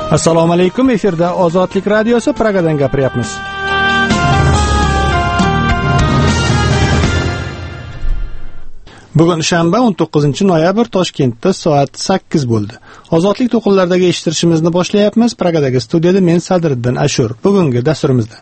Assalomu alaykum, efirda Ozodlik radiosi, Pragadan gapiryapmiz. Bugun shanba 19-noyabr, Toshkentda soat 8 bo'ldi. Ozodlik to'qinlaridagi eshittirishimizni boshlayapmiz. Pragadagi studiyada men Sadriddin Ashur. Bugungi dasturimizda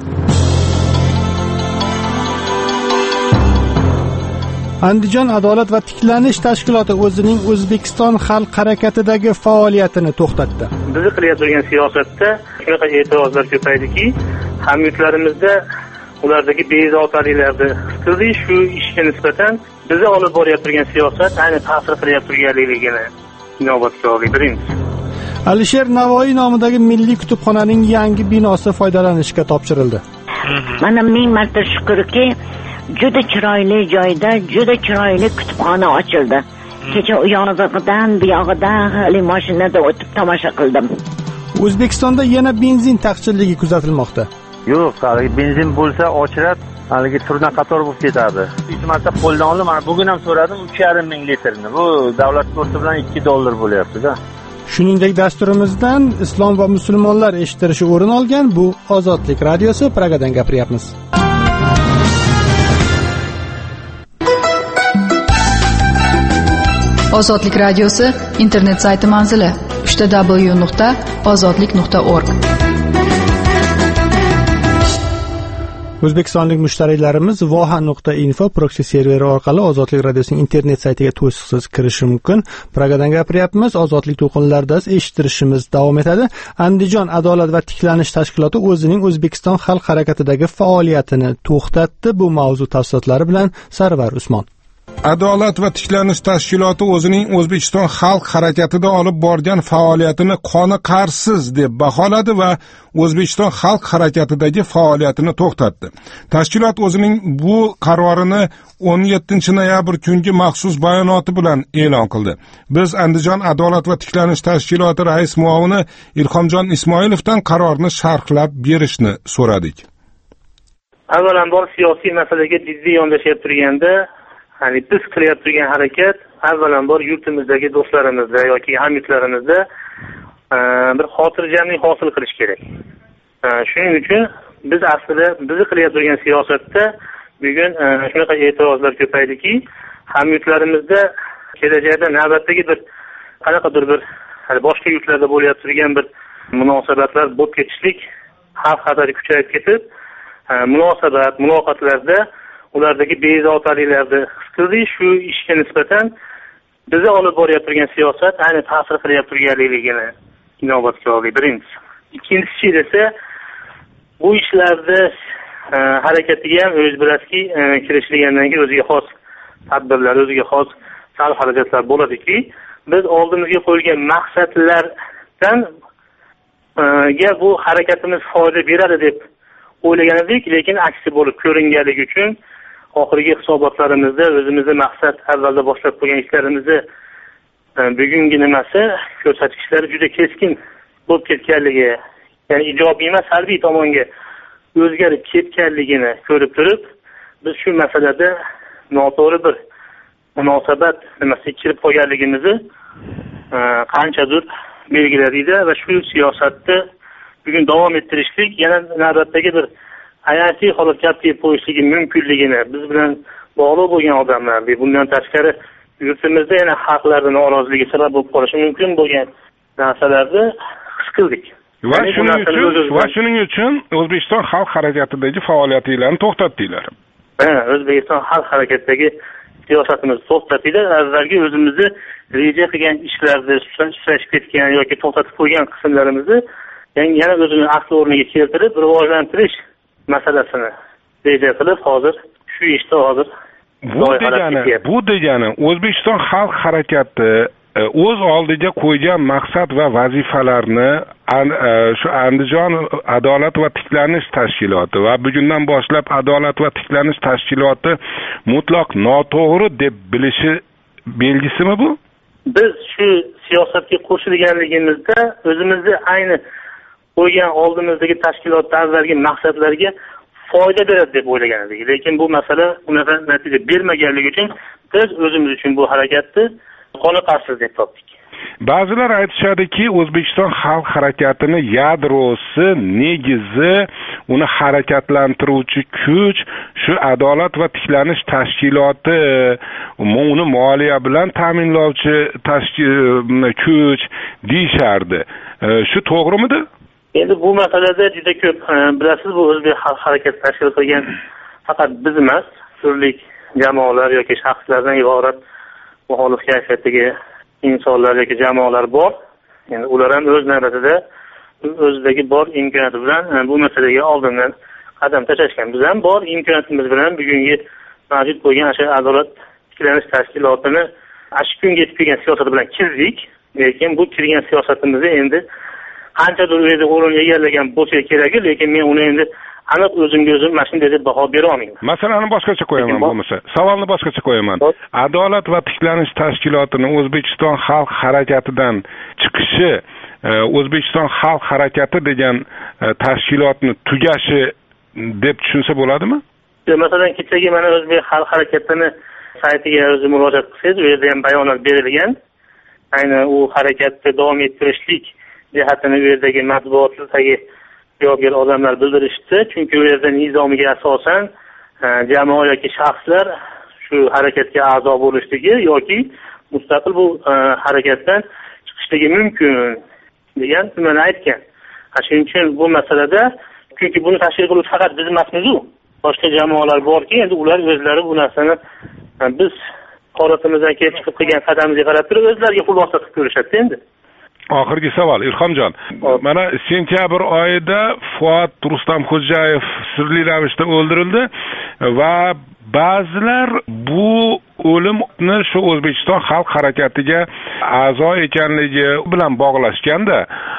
Andijon adolat va tiklanish tashkiloti o'zining O'zbekiston xalq harakatidagi faoliyatini to'xtatdi. Biz qilayotgan siyosatda shunaqa e'tirozlar ko'paydiki, hamyurtlarimizda ulardagi bezovtaliklarni his qildik. Shu ishga nisbatan biz olib borayotgan siyosat ayni ta'sir qilayotganligini inobatga oldik. Birinchi, Alisher Navoiy nomidagi Milliy kutubxonaning yangi binosi foydalanishga topshirildi. Mana ming marta shukrki, juda chiroyli joyda juda chiroyli kutubxona ochildi. Kecha u yog'idan bu yog'idan hali mashinada o'tib tomosha qildim. O'zbekistonda yana benzin taqchilligi kuzatilmoqda. Yo'q, hali benzin bo'lsa ochirib, haligi turna qator bo'lib ketadi. Marta qo'ldan oldim, mana bugun ham so'radim 3,5 ming litrni. Bu davlat kursi bilan $2 bo'lyapti-da. Shuningdek, dasturimizdan islom va musulmonlar eshittirishi o'rin olgan. Bu Ozodlik radiosi, Pragadan gapiryapmiz. Ozodlik radiosi internet sayti manzili www.ozodlik.org. O'zbekistonlik mushtariylarimiz voha.info proxy serveri orqali Ozodlik radiosining internet saytiga to'siqsiz kirishi mumkin. Pragadan gapiryapmiz. Ozodlik to'qinlarida eshittirishimiz davom etadi. Andijon adolat va tiklanish tashkiloti o'zining O'zbekiston xalq harakatidagi faoliyatini to'xtatdi. Bu mavzu tafsilotlari bilan Sarvar Usmon. Adolat va tiklanish tashkiloti o'zining O'zbekiston xalq harakatida olib borgan faoliyatini qoniqarsiz deb baholadi va O'zbekiston xalq harakatidagi faoliyatini to'xtatdi. Tashkilot o'zining bu qarorini 17-noyabr kungi maxsus bayonoti bilan e'lon qildi. Biz Andijon adolat va tiklanish tashkiloti rais muavini Ilhomjon Ismoilovdan qarorni sharhlab berishni so'radik. Avvalambor siyosiy masalaga jiddiy yondashib turganda, hani biz qilayotgan harakat avvalambor yurtimizdagi do'stlarimizda yoki hamyurtlarimizda bir xotirjamlik hosil qilish kerak. Shuning uchun biz aslida biz qilayotgan siyosatda bugun shunaqa e'tirozlar ko'paydiki, hamyurtlarimizda kelajakda navbatdagi bir qanaqadir bir boshqa yurtlarda bo'layotgan bir munosabatlar bo'lib ketishlik xavf xatari kuchayib ketib, muloqotlarda ulardagi bezovtaliklarni his qildik. Shu ishga nisbatan biz olib borayotgan siyosat ayni ta'sir qilayotganligini inobatga oldik. Birinchi. Ikkinchisi esa bu ishlarda harakatiga ham o'z bilasiki kirishilgandan keyin o'ziga xos tadbirlar, o'ziga xos sa'y-harakatlar bo'ladiki, biz oldimizga qo'yilgan maqsadlardan bu harakatimiz foyda beradi deb o'ylagan edik, lekin aksi bo'lib ko'ringanligi uchun oxirgi hisobotlarimizda o'zimizni maqsad avvalda boshlab qo'ygan ishlarimizni bugungi nimasi ko'rsatkichlari juda keskin bo'lib ketganligi, ya'ni ijobiy emas salbiy tomonga o'zgarib ketganligini ko'rib turib, biz shu masalada noto'g'ri bir munosabat nimasiga kirib qolganligimizni qanchadir belgiladikda va shu siyosatni bugun davom ettirishlik yana navbatdagi bir ayasiy holatga kelib qo'yishligi mumkinligini biz bilan bog'liq bo'lgan odamlar, bundan tashqari yurtimizda yana xalqlarning noroziligi sabab bo'lib qolishi mumkin bo'lgan narsalarni his qildik. Va shuning uchun O'zbekiston xalq harakatidagi faoliyatingizni to'xtatdinglar. O'zbekiston xalq harakatidagi siyosatimizni to'xtatdinglar. Avvalgi o'zimizni reja qilgan ishlarni sustlashib ketgan yoki to'xtatib qo'ygan qismlarimizni yana o'zini asl o'rniga keltirib rivojlantirish masalasini reja qilib hozir shu ishda hozir bu degani O'zbekiston xalq harakati o'z oldiga qo'ygan maqsad va vazifalarni shu Andijon adolat va tiklanish tashkiloti va bugundan boshlab adolat va tiklanish tashkiloti mutlaq noto'g'ri deb bilishi belgisimi bu? Biz shu siyosatga qo'shilganligimizda o'zimizni ayni qo'ygan oldimizdagi tashkilotda avvalgi maqsadlarga foyda beradi deb o'ylagan edik. Lekin bu masala unaqa natija bermaganligi uchun biz o'zimiz uchun bu harakatni qoniqarsiz deb topdik. ba'zilar aytishadiki, O'zbekiston xalq harakatini yadrosi, negizi, uni harakatlantiruvchi kuch shu Adolat va tiklanish tashkiloti, uni moliya bilan ta'minlovchi kuch deyishardi. Shu to'g'rimidi? Endi bu masalada juda ko'p bilasiz, bu o'zbek xalq harakati tashkil qilgan faqat biz emas, turli jamoalar yoki shaxslardan iborat muxolif kayfiyatdagi insonlar yoki jamoalar bor. Endi ular ham o'z navbatida o'zidagi bor imkoniyati bilan bu masalaga oldindan qadam tashlashgan. Biz ham bor imkoniyatimiz bilan bugungi mavjud bo'lgan o'sha Adolat tiklanish tashkilotini shu kunga yetib kelgan siyosati bilan kirdik. Lekin bu kirgan siyosatimizni endi qanchadir o'zi o'rin egallagan bo'lsa kerak, lekin men uni endi aniq o'zimga o'zim mana shunday deb baho bera olmayman. Masalani boshqacha qo'yaman bo'lmasa. Savolni boshqacha qo'yaman. Adolat va tiklanish tashkilotini O'zbekiston xalq harakatidan chiqishi, O'zbekiston xalq harakati degan tashkilotni tugashi deb tushunsa bo'ladimi? Masalan, kechagi mana o'zbek xalq harakatini saytiga o'zi murojaat qilsangiz, u yerda ham bayonot berilgan. Ayni u harakatni davom ettirishlik jihatini u yerdagi matbuotlardagi javobgar odamlar bildirishdi. Chunki u yerda nizomiga asosan jamoa yoki shaxslar shu harakatga a'zo bo'lishligi yoki mustaqil bu harakatdan chiqishligi mumkin degan nimani aytgan. Shuning uchun bu masalada, chunki buni tashkil qiluvchi faqat biz emasmiz-ku, boshqa jamoalar borki, endi ular o'zlari bu narsani biz horatimizdan kelib chiqib qilgan qadamimizga qarab turib o'zlariga xulosa qilib ko'rishadi endi. Oxirgi savol, Ilhomjon. Mana sentyabr oyida Fuat Rustamxo'jayev sirli ravishda o'ldirildi va ba'zilar bu o'limni shu O'zbekiston xalq harakatiga a'zo ekanligi bilan bog'lashganda,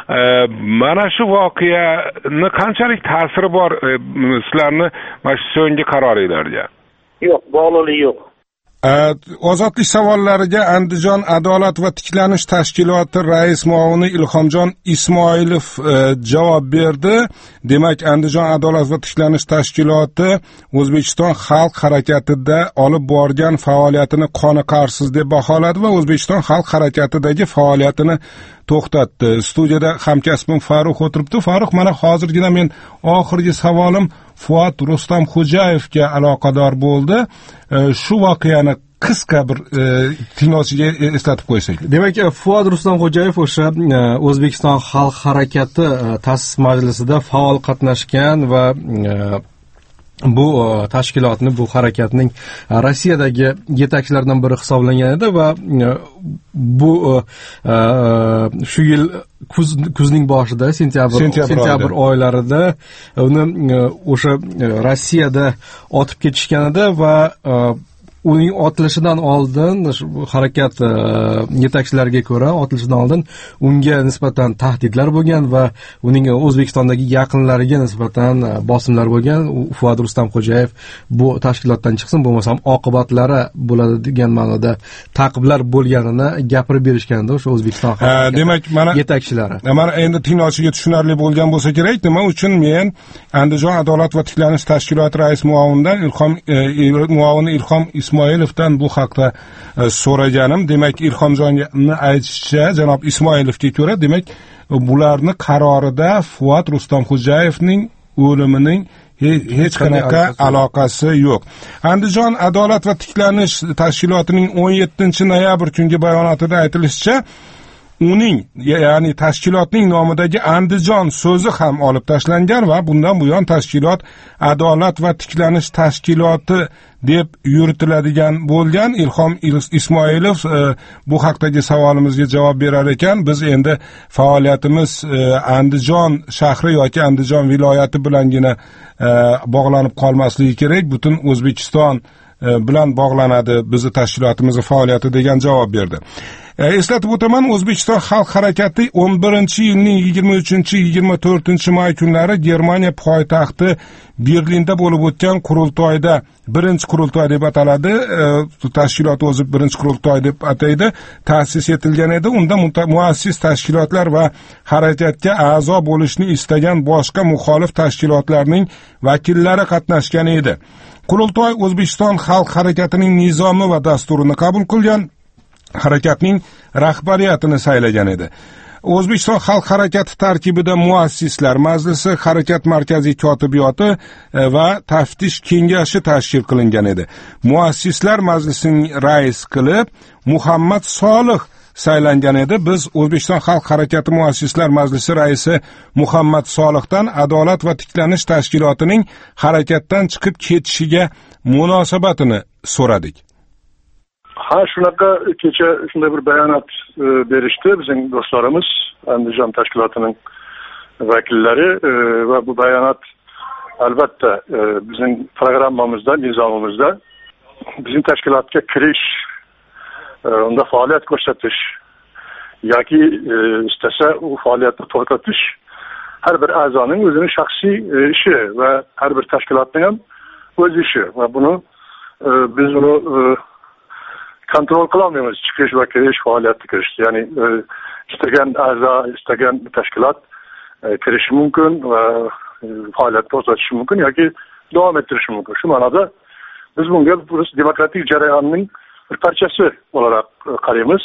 mana shu voqeani qanchalik ta'siri bor sizlarni mana shu so'nggi qaroringizga? Yo'q, bog'liqlik yo'q. Ozodlik savollariga Andijon Adolat va tiklanish tashkiloti rais muavini Ilhomjon Ismoilov javob berdi. Demak, Andijon Adolat va tiklanish tashkiloti O'zbekiston xalq harakatida olib borgan faoliyatini qoniqarsiz deb baholadi va O'zbekiston xalq harakatidagi faoliyatini to'xtatdi. Studiyada hamkasbim Farruh o'tiribdi. Farruh, mana hozirgina men oxirgi savolim Fuat Rustamxo'jayevga aloqador bo'ldi. Shu voqeani qisqa bir tinglovchiga eslatib qo'ysak. Demak, Fuat Rustamxo'jayev o'sha O'zbekiston xalq harakati ta'sis majlisida faol qatnashgan va bu tashkilotni, bu harakatning Rossiyadagi yetakchilaridan biri hisoblangan edi va bu shu yil kuzning boshida, sentyabr oylarida uni o'sha Rossiyada otib ketishgan edi va uning otilishidan oldin, harakat yetakchilariga ko'ra, otilishidan oldin unga nisbatan tahdidlar bo'lgan va uning O'zbekistondagi yaqinlariga nisbatan bosimlar bo'lgan. Fuat Rustamxo'jayev bu tashkilotdan chiqsin, bo'lmasam oqibatlari bo'ladi degan ma'noda ta'qiblar bo'lganini gapirib berishganda o'sha O'zbekiston demak, mana yetakchilari. Mana endi tinglovchiga tushunarli bo'lgan bo'lsa kerak, nima uchun men Andijon Adolat va tiklanish tashkiloti rais muavinidan Ilhom Ismoilovdan bu haqda so'raganim. Demak, Ilhomjonning aytishicha, janob Ismoilovga ko'ra, demak, bularni qarorida Fuat Rustamxo'jayevning o'limining hech qanaqa aloqasi yo'q. Andijon Adolat va tiklanish tashkilotining 17-noyabr kungi bayonotida aytilishicha, uning, ya'ni tashkilotning nomidagi Andijon so'zi ham olib tashlangan va bundan buyon tashkilot Adolat va tiklanish tashkiloti deb yuritiladigan bo'lgan. Ilhom Ismoilov bu haqdagi savolimizga javob berar ekan. Biz endi faoliyatimiz Andijon shahri yoki Andijon viloyati bilangina bog'lanib qolmasligi kerak, butun O'zbekiston bilan bog'lanadi bizni tashkilotimizning faoliyati degan javob berdi. Eslatib o'taman, O'zbekiston xalq harakati 11-yilning 23-24 may kunlari Germaniya poytaxti Berlinda bo'lib o'tgan qurultoyda, birinchi qurultoy deb ataladi, tashkilot o'zi birinchi qurultoy deb ataydi, ta'sis etilgan edi. Unda muassis tashkilotlar va harakatga a'zo bo'lishni istagan boshqa muxolif tashkilotlarning vakillari qatnashgan edi. Qurultoy O'zbekiston xalq harakatining nizomi va dasturini qabul qilgan. harakatning rahbariyatini saylagan edi. O'zbekiston xalq harakati tarkibida muassislar majlisi, harakat markaziy kotibiyati va taftish kengashi tashkil qilingan edi. Muassislar majlisining rais qilib Muhammad Solih saylangan edi. Biz O'zbekiston xalq harakati muassislar majlisi raisi Muhammad Solihdan adolat va tiklanish tashkilotining harakatdan chiqib ketishiga munosabatini so'radik. Shunaqa kecha shunday bir bayonot berishdi bizning do'stlarimiz, Andijon tashkilotining vakillari va bu bayonot albatta bizning programmamizda, nizomimizda bizning tashkilotga kirish, unda faoliyat ko'rsatish yoki istasa u faoliyatni to'xtatish har bir a'zoning o'zining shaxsiy ishi va har bir tashkilotning ham o'z ishi va buni biz uni kontrol qilolmaymiz. Chiqish va kirish, faoliyatga kirish. Ya'ni istagan a'zo, istagan tashkilot kirishi mumkin va faoliyatni to'xtatishi mumkin yoki davom ettirishi mumkin. Shu ma'noda biz bunga demokratik jarayonning bir parchasi olarak qaraymiz.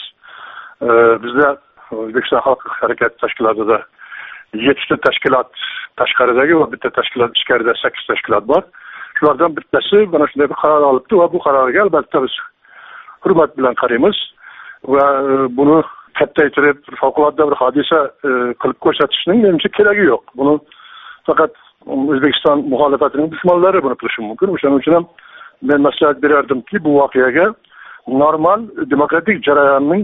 Bizda O'zbekiston xalq harakati tashkilotida 7 ta tashkilot tashqaridagi va bitta tashkilot ichkarida 8 tashkilot bor. Shulardan bittasi mana shunday bir qaror olibdi va bu qarorga albatta biz hurmat bilan qaraymiz va buni kattaytirib favqulodda bir hodisa qilib ko'rsatishning menimcha keragi yo'q. Buni faqat O'zbekiston muxolifatining dushmanlari buni qilishi mumkin. O'shaning uchun ham men maslahat berardimki, bu voqeaga normal demokratik jarayonning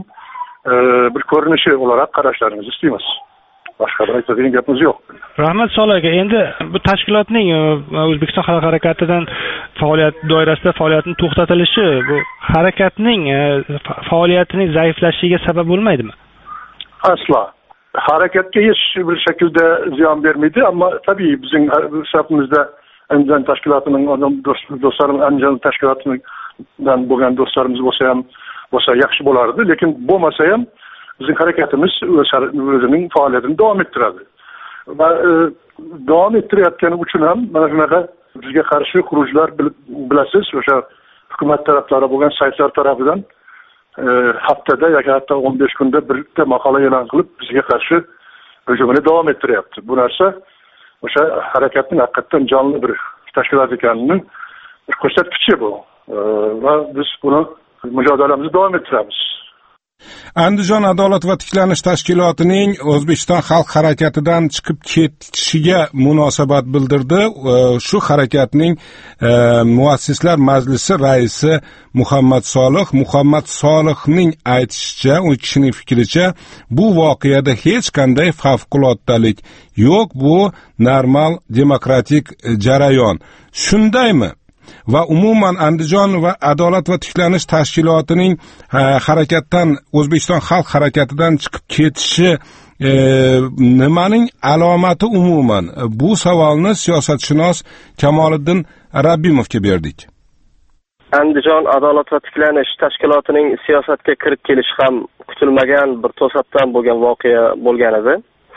bir ko'rinishi olarak qarashlaringizni istaymiz. Boshqa bir aytadigan gapimiz yo'q. Rahmat Solih aka, endi bu tashkilotning O'zbekiston xalq harakatidan faoliyat doirasida faoliyatning to'xtatilishi bu harakatning faoliyatining zaiflashishiga sabab bo'lmaydimi? Aslo. Harakatga hech bir shaklda ziyon bermaydi, ammo tabii bizning safimizda Andijon tashkilotining do'stlarimiz, Andijon tashkilotidan bo'lgan do'stlarimiz bo'lsa yaxshi bo'lardi, lekin bo'lmasa ham bizning harakatimiz o'zining faoliyatini davom ettiradi. Va davom ettirayotgani uchun ham mana shunaqa bizga qarshi xurujlar bilasiz, o'sha hukumat taraflari bo'lgan saytlar tarafidan haftada yoki hatto 15 kunda birta maqola e'lon qilib bizga qarshi hujumini davom ettiryapti. Bu narsa o'sha harakatning haqiqatan jonli bir tashkilot ekanini ko'rsatkichi bu. Va biz buni mujodalamizni davom ettiramiz. Andijon adolat va tiklanish tashkilotining O'zbekiston xalq harakatidan chiqib ketishiga munosabat bildirdi. Shu harakatning muassislar majlisi raisi Muhammad Solihning aytishicha, u kishining fikricha, bu voqeada hech qanday favqulodalik yo'q, bu normal demokratik jarayon. Shundaymi? Va umuman Andijon va adolat va tiklanish tashkilotining harakatdan O'zbekiston xalq harakatidan chiqib ketishi nimaning alomati umuman? Bu savolni siyosatshunos Kamoliddin Rabbimovga berdik. Andijon adolat va tiklanish tashkilotining siyosatga kirib kelishi ham kutilmagan bir to'satdan bo'lgan voqea bo'lgan edi.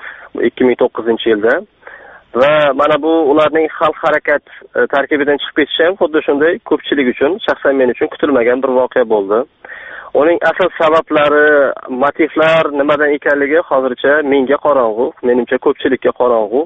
2009-yilda. Va mana bu ularning xalq harakat tarkibidan chiqib ketishi ham xuddi shunday ko'pchilik uchun, shaxsan men uchun kutilmagan bir voqea bo'ldi. Uning asl sabablari, motivlar nimadan ekanligi hozircha menga qorong'u, menimcha ko'pchilikka qorong'u.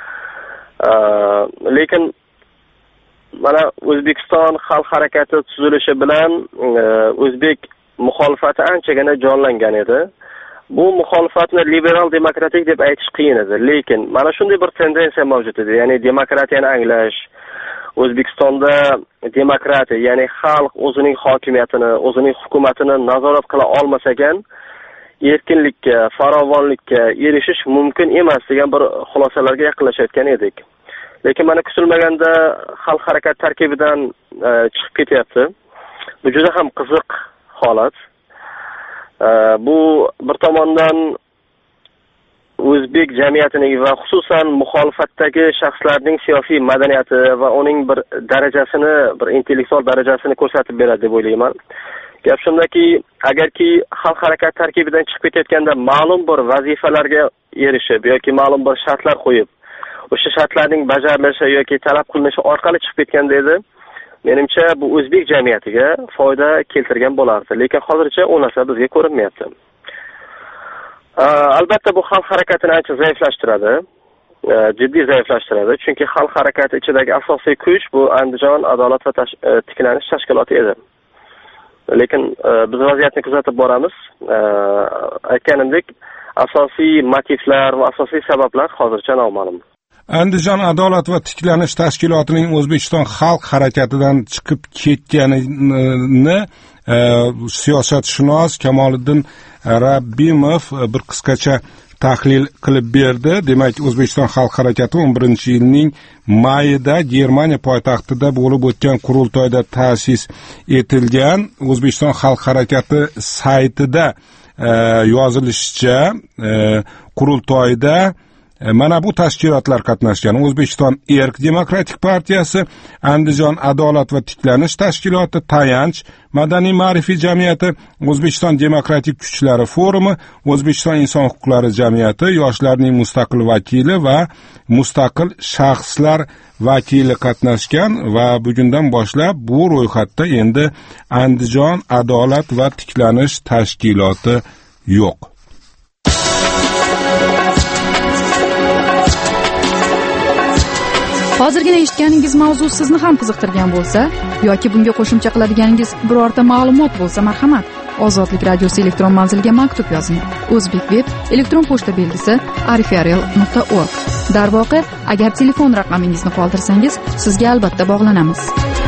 Lekin mana O'zbekiston xalq harakati tuzilishi bilan o'zbek muxolifati anchagina jonlangan edi. Bu muxolifatni liberal demokratik deb aytish qiyin edi, lekin mana shunday bir tendensiya mavjud edi, ya'ni demokratiyani anglash, O'zbekistonda demokratiya, ya'ni xalq o'zining hokimiyatini, o'zining hukumatini nazorat qila olmasa ekan, erkinlikka, farovonlikka erishish mumkin emas degan bir xulosalarga yaqinlashayotgan edik. Lekin mana kutilmaganda xalq harakati tarkibidan chiqib ketyapti. Bu juda ham qiziq holat. Bu bir tomondan o'zbek jamiyatining va xususan muxolifatdagi shaxslarning siyosiy madaniyati va uning bir darajasini, bir intellektual darajasini ko'rsatib beradi deb o'ylayman. Gap shundaki, agarki xalq harakati tarkibidan chiqib ketayotganda ma'lum bir vazifalarga erishib yoki ma'lum bir shartlar qo'yib, o'sha shartlarning bajarilishi yoki talab qilinishi orqali chiqib ketganda edi, menimcha bu o'zbek jamiyatiga foyda keltirgan bo'lardi, lekin hozircha u narsa bizga ko'rinmayapti. Albatta bu xalq harakatini ancha zaiflashtiradi, jiddiy zaiflashtiradi, chunki xalq harakati ichidagi asosiy kuch bu Andijon adolat va tiklanish tashkiloti edi. Lekin biz vaziyatni kuzatib boramiz. Aytganimdek, asosiy motivlar va asosiy sabablar hozircha noma'lum. Andijon adolat va tiklanish tashkilotining O'zbekiston xalq harakatidan chiqib ketganini siyosatshunos Kamoliddin Rabbimov bir qisqacha tahlil qilib berdi. Demak, O'zbekiston xalq harakati 11-yilning mayida Germaniya poytaxtida bo'lib o'tgan qurultoyda ta'sis etilgan. O'zbekiston xalq harakati saytida yozilishicha qurultoyda mana bu tashkilotlar qatnashgan: O'zbekiston Erk demokratik partiyasi, Andijon adolat va tiklanish tashkiloti, Tayanch madaniy ma'rifiy jamiyati, O'zbekiston demokratik kuchlari forumi, O'zbekiston inson huquqlari jamiyati, yoshlarning mustaqil vakili va mustaqil shaxslar vakili qatnashgan va bugundan boshlab bu ro'yxatda endi Andijon adolat va tiklanish tashkiloti yo'q. Hozirgina eshitganingiz mavzu sizni ham qiziqtirgan bo'lsa yoki bunga qo'shimcha qiladiganingiz birorta ma'lumot bo'lsa, marhamat, Ozodlik radiosi elektron manziliga maktub yozing. O'zbekveb elektron pochta belgisi arifrl.org. Darvoqe, agar telefon raqamingizni qoldirsangiz, sizga albatta bog'lanamiz.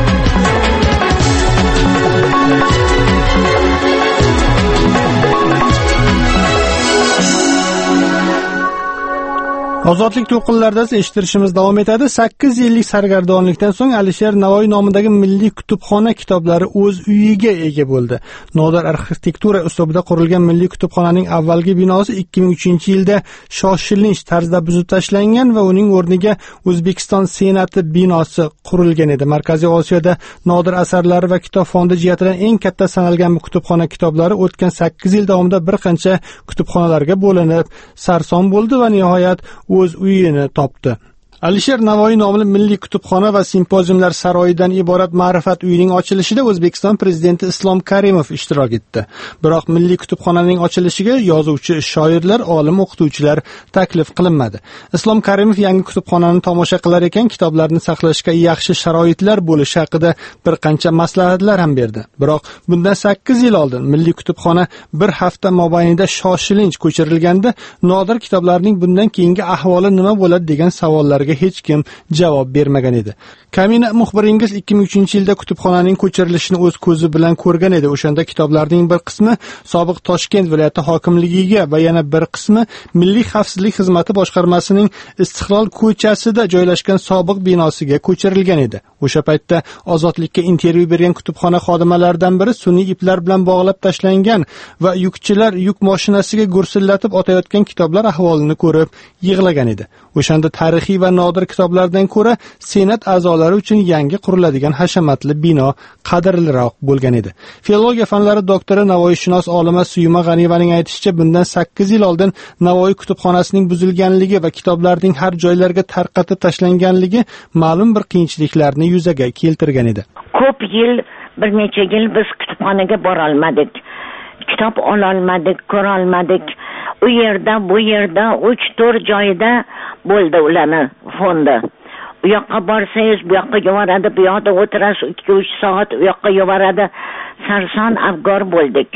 Ozodlik to'lqinlarida eshittirishimiz davom etadi. 8 yillik sargardonlikdan so'ng Alisher Navoiy nomidagi Milliy kutubxona kitoblari o'z uyiga ega bo'ldi. Nodar arxitektura uslubida qurilgan Milliy kutubxonaning avvalgi binosi 2003-yilda shoshilinch tarzda buzib tashlangan va uning o'rniga O'zbekiston Senati binosi qurilgan edi. Markaziy Osiyoda nodir asarlari va kitob fondi jihatidan eng katta sanalgan bu kutubxona kitoblari o'tgan 8 yil davomida bir qancha kutubxonalarga bo'linib, sarson bo'ldi va nihoyat o'z uyini topdi. Alisher Navoiy nomli Milliy kutubxona va simpoziumlar saroyidan iborat Ma'rifat uyining ochilishida O'zbekiston prezidenti Islom Karimov ishtirok etdi. Biroq Milliy kutubxonaning ochilishiga yozuvchi, shoirlar, olim, o'qituvchilar taklif qilinmadi. Islom Karimov yangi kutubxonani tomosha qilar ekan, kitoblarni saqlashga yaxshi sharoitlar bo'lishi haqida bir qancha maslahatlar ham berdi. Biroq bundan 8 yil oldin Milliy kutubxona bir hafta mobaynida shoshilinch ko'chirilganda nodir kitoblarning bundan keyingi ahvoli nima bo'ladi degan savollarga hech kim javob bermagan edi. Kamina muxbiringiz 2003-yilda kutubxonaning ko'chirilishini o'z ko'zi bilan ko'rgan edi. O'shanda kitoblarning bir qismi sobiq Toshkent viloyati hokimligiga va yana bir qismi Milliy xavfsizlik xizmati boshqarmasining Istiqlol ko'chasida joylashgan sobiq binosiga ko'chirilgan edi. O'sha paytda Ozodlikka intervyu bergan kutubxona xodimalaridan biri sun'iy iplar bilan bog'lab tashlangan va yukchilar yuk mashinasiga gursillatib otayotgan kitoblar ahvolini ko'rib yig'lagan edi. O'shanda tarixiy va nodir kitoblardan ko'ra Senat a'zolari uchun yangi quriladigan hashamatli bino qadrliroq bo'lgan edi. Filologiya fanlari doktori, Navoiyshunos olima Suyma G'aniyevaning aytishicha, bundan 8 yil oldin Navoiy kutubxonasining buzilganligi va kitoblarning har joylarga tarqatib tashlanganligi ma'lum bir qiyinchiliklarni yuzaga keltirgan edi. Ko'p yil, bir necha yil biz kutubxonaga bora olmadik. Kitob ola olmadik, ko'ra olmadik. U yerda, bu yerda 3-4 joyda bo'ldi ularni fondi. U yoqqa borsangiz, bu yoqqa yuboradi, bu yoqda o'tirasiz 2-3 soat, u yoqqa yuboradi. Sarson afgor bo'ldik.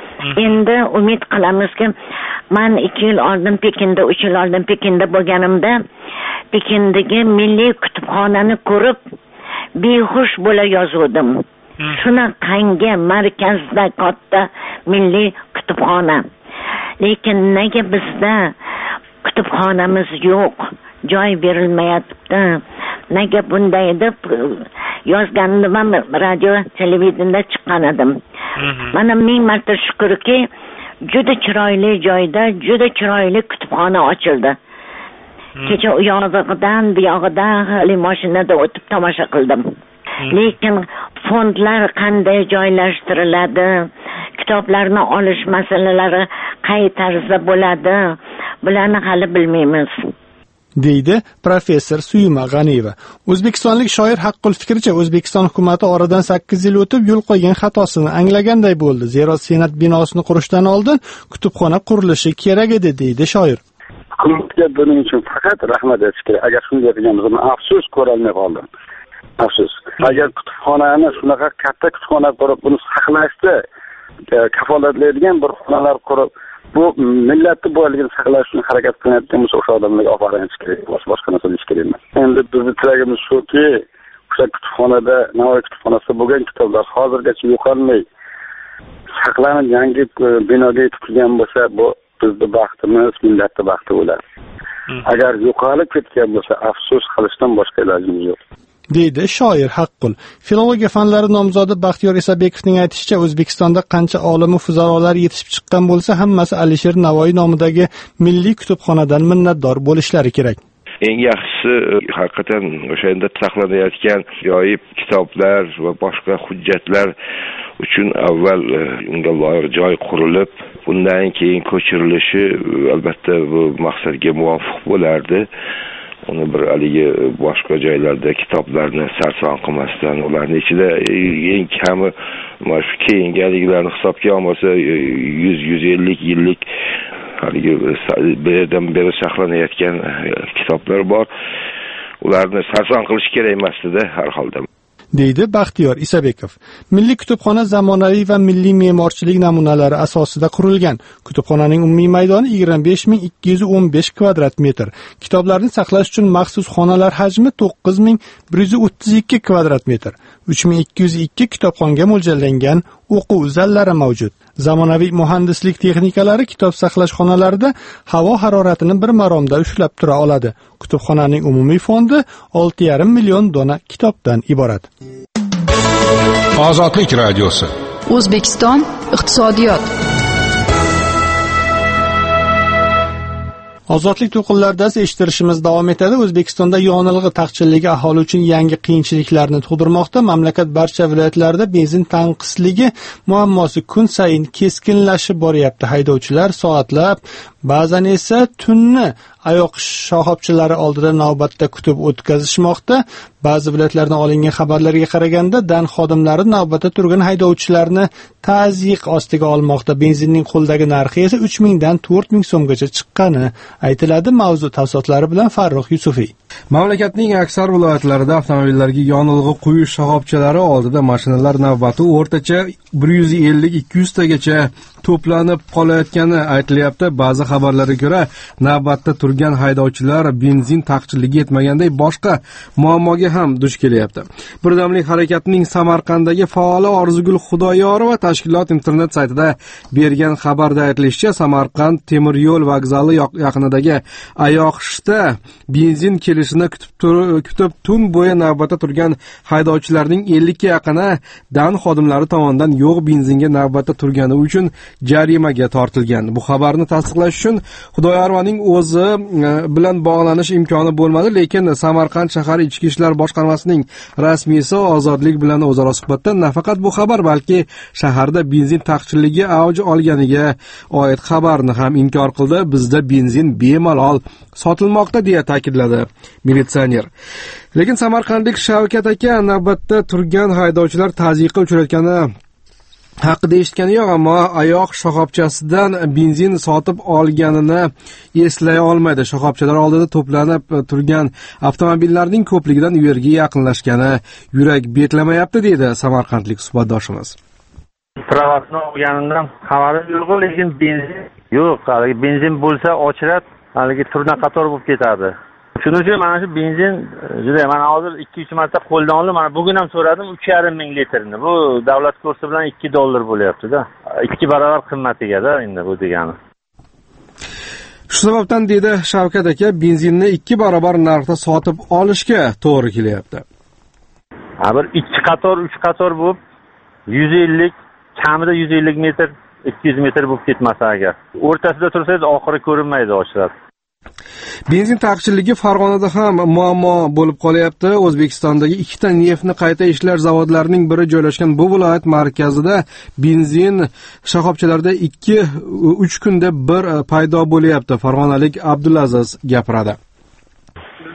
Endi umid qilamizki, men 2 yil oldin Pekinda, 3 yil oldin Pekinda bo'lganimda, Pekindagi Milliy kutubxonani ko'rib behush bo'la yozuvdim. Shunaqangi markazda katta Milliy kutubxona. Lekin nega bizda kutubxonamiz yo'q, joy berilmayapti? Nega bunday deb yozgandim, ham radio, televideniyada chiqqan edim. Mana ming marta shukrki, juda chiroyli joyda, juda chiroyli kutubxona ochildi. Kecha u yog'idan, bu yog'idan mashinada o'tib tomosha qildim. Lekin fondlar qanday joylashtiriladi, kitoblarni olish masalalari qay tarzda bo'ladi, bularni hali bilmaymiz. deydi professor Suyuma G'aniyeva. O'zbekistonlik shoir Haqqul fikricha, O'zbekiston hukumati oradan 8 yil o'tib yo'l qo'ygan xatosini anglaganday bo'ldi. Zero Senat binosini qurishdan oldin kutubxona qurilishi kerak edi, deydi shoir. Hukumatga buning uchun faqat rahmat aytish kerak. Agar shunday qilgan bo'lsa, afsus ko'rolmay qoldim. Afsus. Agar kutubxonani shunaqa katta kutubxona qurib, buni saqlashda kafolatlaydigan bir xonalar qurib, bu millatni boyligini saqlash uchun harakat qilayotgan bo'lsa, o'sha odamlarga olib borish kerak. Boshqa narsa deyish kerak emas. Endi bizning tilagimiz shuki, o'sha kutubxonada, Navoiy kutubxonasida bo'lgan kitoblar hozirgacha yo'qolmay saqlanib yangi binoga yetkazilgan bo'lsa, bu bizning baxtimiz, millatning baxti bo'ladi. Agar yo'qolib ketgan bo'lsa, afsus qilishdan boshqa ilojimiz yo'q, deydi shoir Haqqul. Filologiya fanlari nomzodi Baxtiyor Isabekovning aytishicha, O'zbekistonda qancha olim va fuzarolar yetishib chiqqan bo'lsa, hammasi Alisher Navoiy nomidagi milliy kutubxonadan minnatdor bo'lishlari kerak. Eng yaxshisi haqiqatan o'shanda saqlanayotgan ajoyib kitoblar va boshqa hujjatlar uchun avval unga loyiq joy qurilib, bundan keyin ko'chirilishi albatta bu maqsadga muvofiq bo'lardi. Uni bir haligi boshqa joylarda kitoblarni sarson qilmasdan, ularning ichida eng kami mana shu keyingilarni hisobga olmasa 100-150 yillik haligi bu yerdan beri saqlanayotgan kitoblar bor. Ularni sarson qilish kerak emasdi-da har holda, deydi Baxtiyor Isabekov. Milliy kutubxona zamonaviy va milliy me'morchilik namunalari asosida qurilgan. Kutubxonaning umumiy maydoni 25215 kvadrat metr. Kitoblarni saqlash uchun maxsus xonalar hajmi 9132 kvadrat metr. 3202 kitobxonga mo'ljallangan o'quv zallari mavjud. Zamonaviy muhandislik texnikalari kitob saqlash xonalarida havo haroratini bir maromda ushlab tura oladi. Kutubxonaning umumiy fondi 6,5 million dona kitobdan iborat. Ozodlik radiosi. O'zbekiston iqtisodiyot. Ozodlik to'qinlarida eshittirishimiz davom etadi. O'zbekistonda yonilg'i taqchilligi aholi uchun yangi qiyinchiliklarni tug'dirmoqda. Mamlakat barcha viloyatlarida benzin tanqisligi muammosi kun sayin keskinlashib boryapti. Haydovchilar soatlab, ba'zan esa tunni ayoq shoxobchalari oldida navbatda kutib o'tkazishmoqda. Ba'zi viloyatlardan olingan xabarlarga qaraganda, dan xodimlari navbatda turgan haydovchilarni ta'zyiq ostiga olmoqda. Benzinning qo'ldagi narxi esa 3000 dan 4000 so'mgacha chiqqani aytiladi. Mavzu tafsilotlari bilan Farruh Yusufiy. Mamlakatning aksar viloyatlarida avtomobillarga yonilg'i quyish shoxobchalari oldida mashinalar navbati o'rtacha 150-200 tagacha to'planib qolayotgani aytilyapti. Ba'zi xabarlarga ko'ra, navbatda turgan haydovchilar benzin taqchilligi yetmaganday boshqa muammoga ham duch kelyapti. Birdamlik harakatining Samarqanddagi faoli Orzugul Xudoyorova tashkilot internet saytida bergan xabarda aytilishicha, Samarqand temir yo'l vokzali yaqinidagi Ayoqshda benzin kelishini kutib tun bo'yi navbatda turgan haydovchilarning 50 ga yaqini dan xodimlari tomonidan yo'q benzinga navbatda turgani uchun jarimaga tortilgan. Bu xabarni tasdiqlash uchun Xudoyorovaning o'zi bilan bog'lanish imkoni bo'lmadi, lekin Samarqand shahar ichki ishlar boshqarmasining rasmiysi Ozodlik bilan o'zaro suhbatda nafaqat bu xabar, balki shaharda benzin taqchilligi avj olganiga oid xabarni ham inkor qildi. Bizda benzin bemalol sotilmoqda deya ta'kidladi militsioner. Lekin Samarqandlik Shavkat aka navbatda turgan haydovchilar ta'zyiqqa uchrayotgani haqida eshitgani yo'q, ammo ayoq shoxobchasidan benzin sotib olganini eslay olmaydi. Shoxobchalar oldida to'planib turgan avtomobillarning ko'pligidan u yerga yaqinlashgani yurak betlamayapti, deydi samarqandlik suhbatdoshimiz. Travasni olganimdan xabarim yo'q, lekin benzin yo'q. Benzin bo'lsa ochilib, haligi turna qator bo'lib ketadi. Shuning uchun mana shu benzin juda, mana hozir 2-3 marta qo'ldan oldim. Mana bugun ham so'radim 3,5 ming litrni. Bu davlat kursi bilan $2 bo'lyapti-da. 2 barobar qimmatiga-da endi bu degani. Shu sababdan dedi Shavkat aka, benzinni 2 barobar narxda sotib olishga to'g'ri kelyapti. Bir 2 qator, 3 qator bo'lib 150, kamida 150 metr, 200 metr bo'lib ketmasa agar. O'rtasida tursangiz oxiri ko'rinmaydi ochiladi. Benzin taqchilligi Farg'onada ham muammo bo'lib qolyapti. O'zbekistondagi 2 ta neftni qayta ishlash zavodlarining biri joylashgan bu viloyat markazida benzin shoxobchalarida 2-3 kunda bir paydo bo'lyapti. Farg'onalik Abdulaziz gapiradi.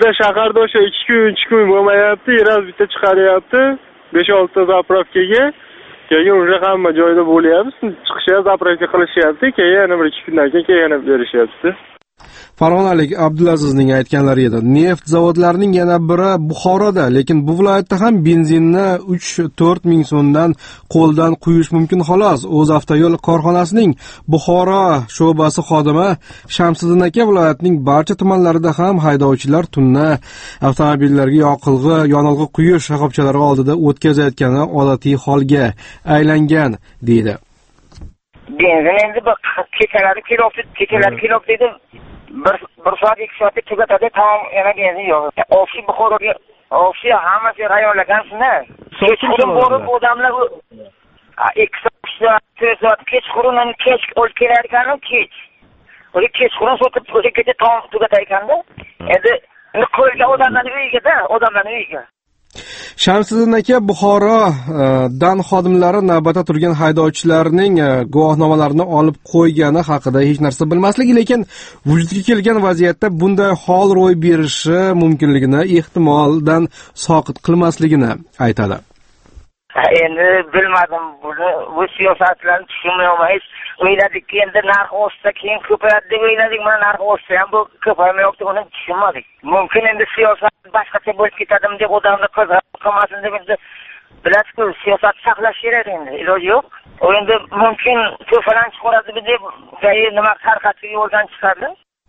bizda shaharda o'sha 2 kun bo'lmayapti, yer bitta chiqaryapti 5-6 ta zapravkaga. Keyin уже hamma joyda bo'lyapmiz, chiqishyapti, zapravka qilishyapti, keyin yana bir 2 kundan keyin yana berishyapti. Farg'onalik Abdulazizning aytganlari edi. Neft zavodlarining yana biri Buxoroda, lekin bu viloyatda ham benzinni 3-4 ming so'mdan qo'ldan quyish mumkin xolos. O'z avtoyo'l korxonasining Buxoro sho'basi xodimi Shamsiddin aka viloyatning barcha tumanlarida ham haydovchilar tunni avtomobillarga yonilg'i quyish shoxobchalari oldida o'tkazayotgani odatiy holga aylangan deydi. Benzin endi kechalari kelib dedi. Bir soat 2 soatda tugatadi, tamom, yana benzin yo'q. Ofsi Buxoroga, ofsi hammasi rayonlagan-shunda. Kechqurun borib odamlar 2 soat, 3 soat kechqurun kech olib kelar ekan, kech. O'sha kechqurun sotib, o'sha kecha tamom tugatar ekanda. Endi qo'yilgan odamlarning uyiga. Shamsiddin aka Buxorodan xodimlari navbatda turgan haydovchilarning guvohnomalarini olib qo'ygani haqida hech narsa bilmasligi, lekin vujudga kelgan vaziyatda bunday hol ro'y berishi mumkinligini ehtimoldan soqit qilmasligini aytadi. Endi bilmadim, bu siyosatlarni tushunmayman. O'yladikki endi narx o'ssa keyin ko'payadi deb o'yladik, mana narx o'ssa ham bu ko'paymayapti, uni tushunmadik. Mumkin endi siyosat boshqacha bo'lib ketadimi deb odamlar qilmasin deb endi bilasiz-ku, siyosat saqlash kerak endi, iloji yo'q. Endi mumkin to'falan chiqaradimi deb nima tarqatib yo'ldan chiqardi.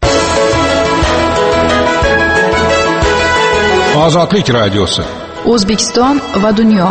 Ozodlik radiosi. O'zbekiston va dunyo.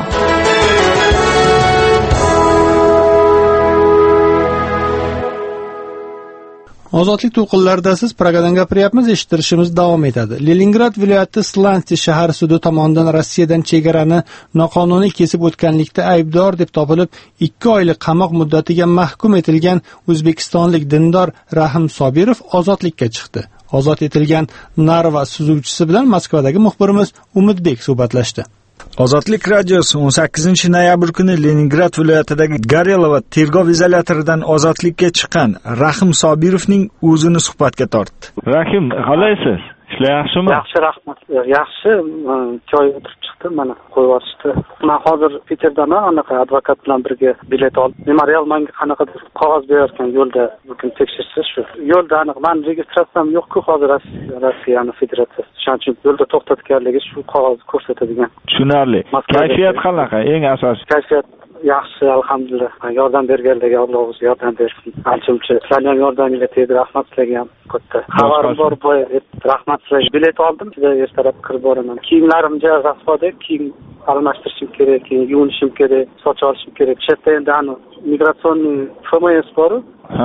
Ozodlik to'lqinlarida siz Pragadan gapiryapmiz, eshittirishimiz davom etadi. Leningrad viloyati Slanti shahar sudi tomonidan Rossiyadan chegarani noqonuniy kesib o'tganlikda aybdor deb topilib 2 oylik qamoq muddatiga mahkum etilgan o'zbekistonlik dindor Rahim Sobirov ozodlikka chiqdi. Ozod etilgan Narva suzuvchisi bilan Moskvadagi muxbirimiz Umidbek suhbatlashdi. Ozodlik radiosi 18 noyabr kuni Leningrad viloyatidagi Gorelova tergov izolyatoridan ozodlikka chiqqan Rahim Sobirovning o'zini suhbatga tortdi. Rahim, qalaysiz? Ishlar yaxshimi? Yaxshi, rahmat. Yaxshi, joy o'tirib chiqdim, mana qo'yib yuborishdi. Men hozir Peterdaman, anaqa advokat bilan birga bilet olib, memorial menga qanaqadir qog'oz berarkan yo'lda bugun tekshirsiz shu. Yo'lda aniq men registratsiyam yo'q-ku hozir Rossiyaning federatsiyasi. Shuning uchun yo'lda to'xtatganligi shu qog'ozni ko'rsatadigan. Tushunarli. Kayfiyat qanaqa? Eng asosiy kayfiyat yaxshi, alhamdulillah. Yordam berganlarga Alloh o'zi yordam bersin. Anchuncha sizlarning ham yordamingizga tegdi, rahmat sizlarga ham katta. Xabarim bor bo'yi, rahmat sizlarga. Bilet oldim, sizlar ertalab kirib boraman. Kiyimlarim rasvoda, kiyim almashtirishim kerak, keyin yuvinishim kerak, soch olishim kerak. Shu yerda endi migratsionniy FMS bor.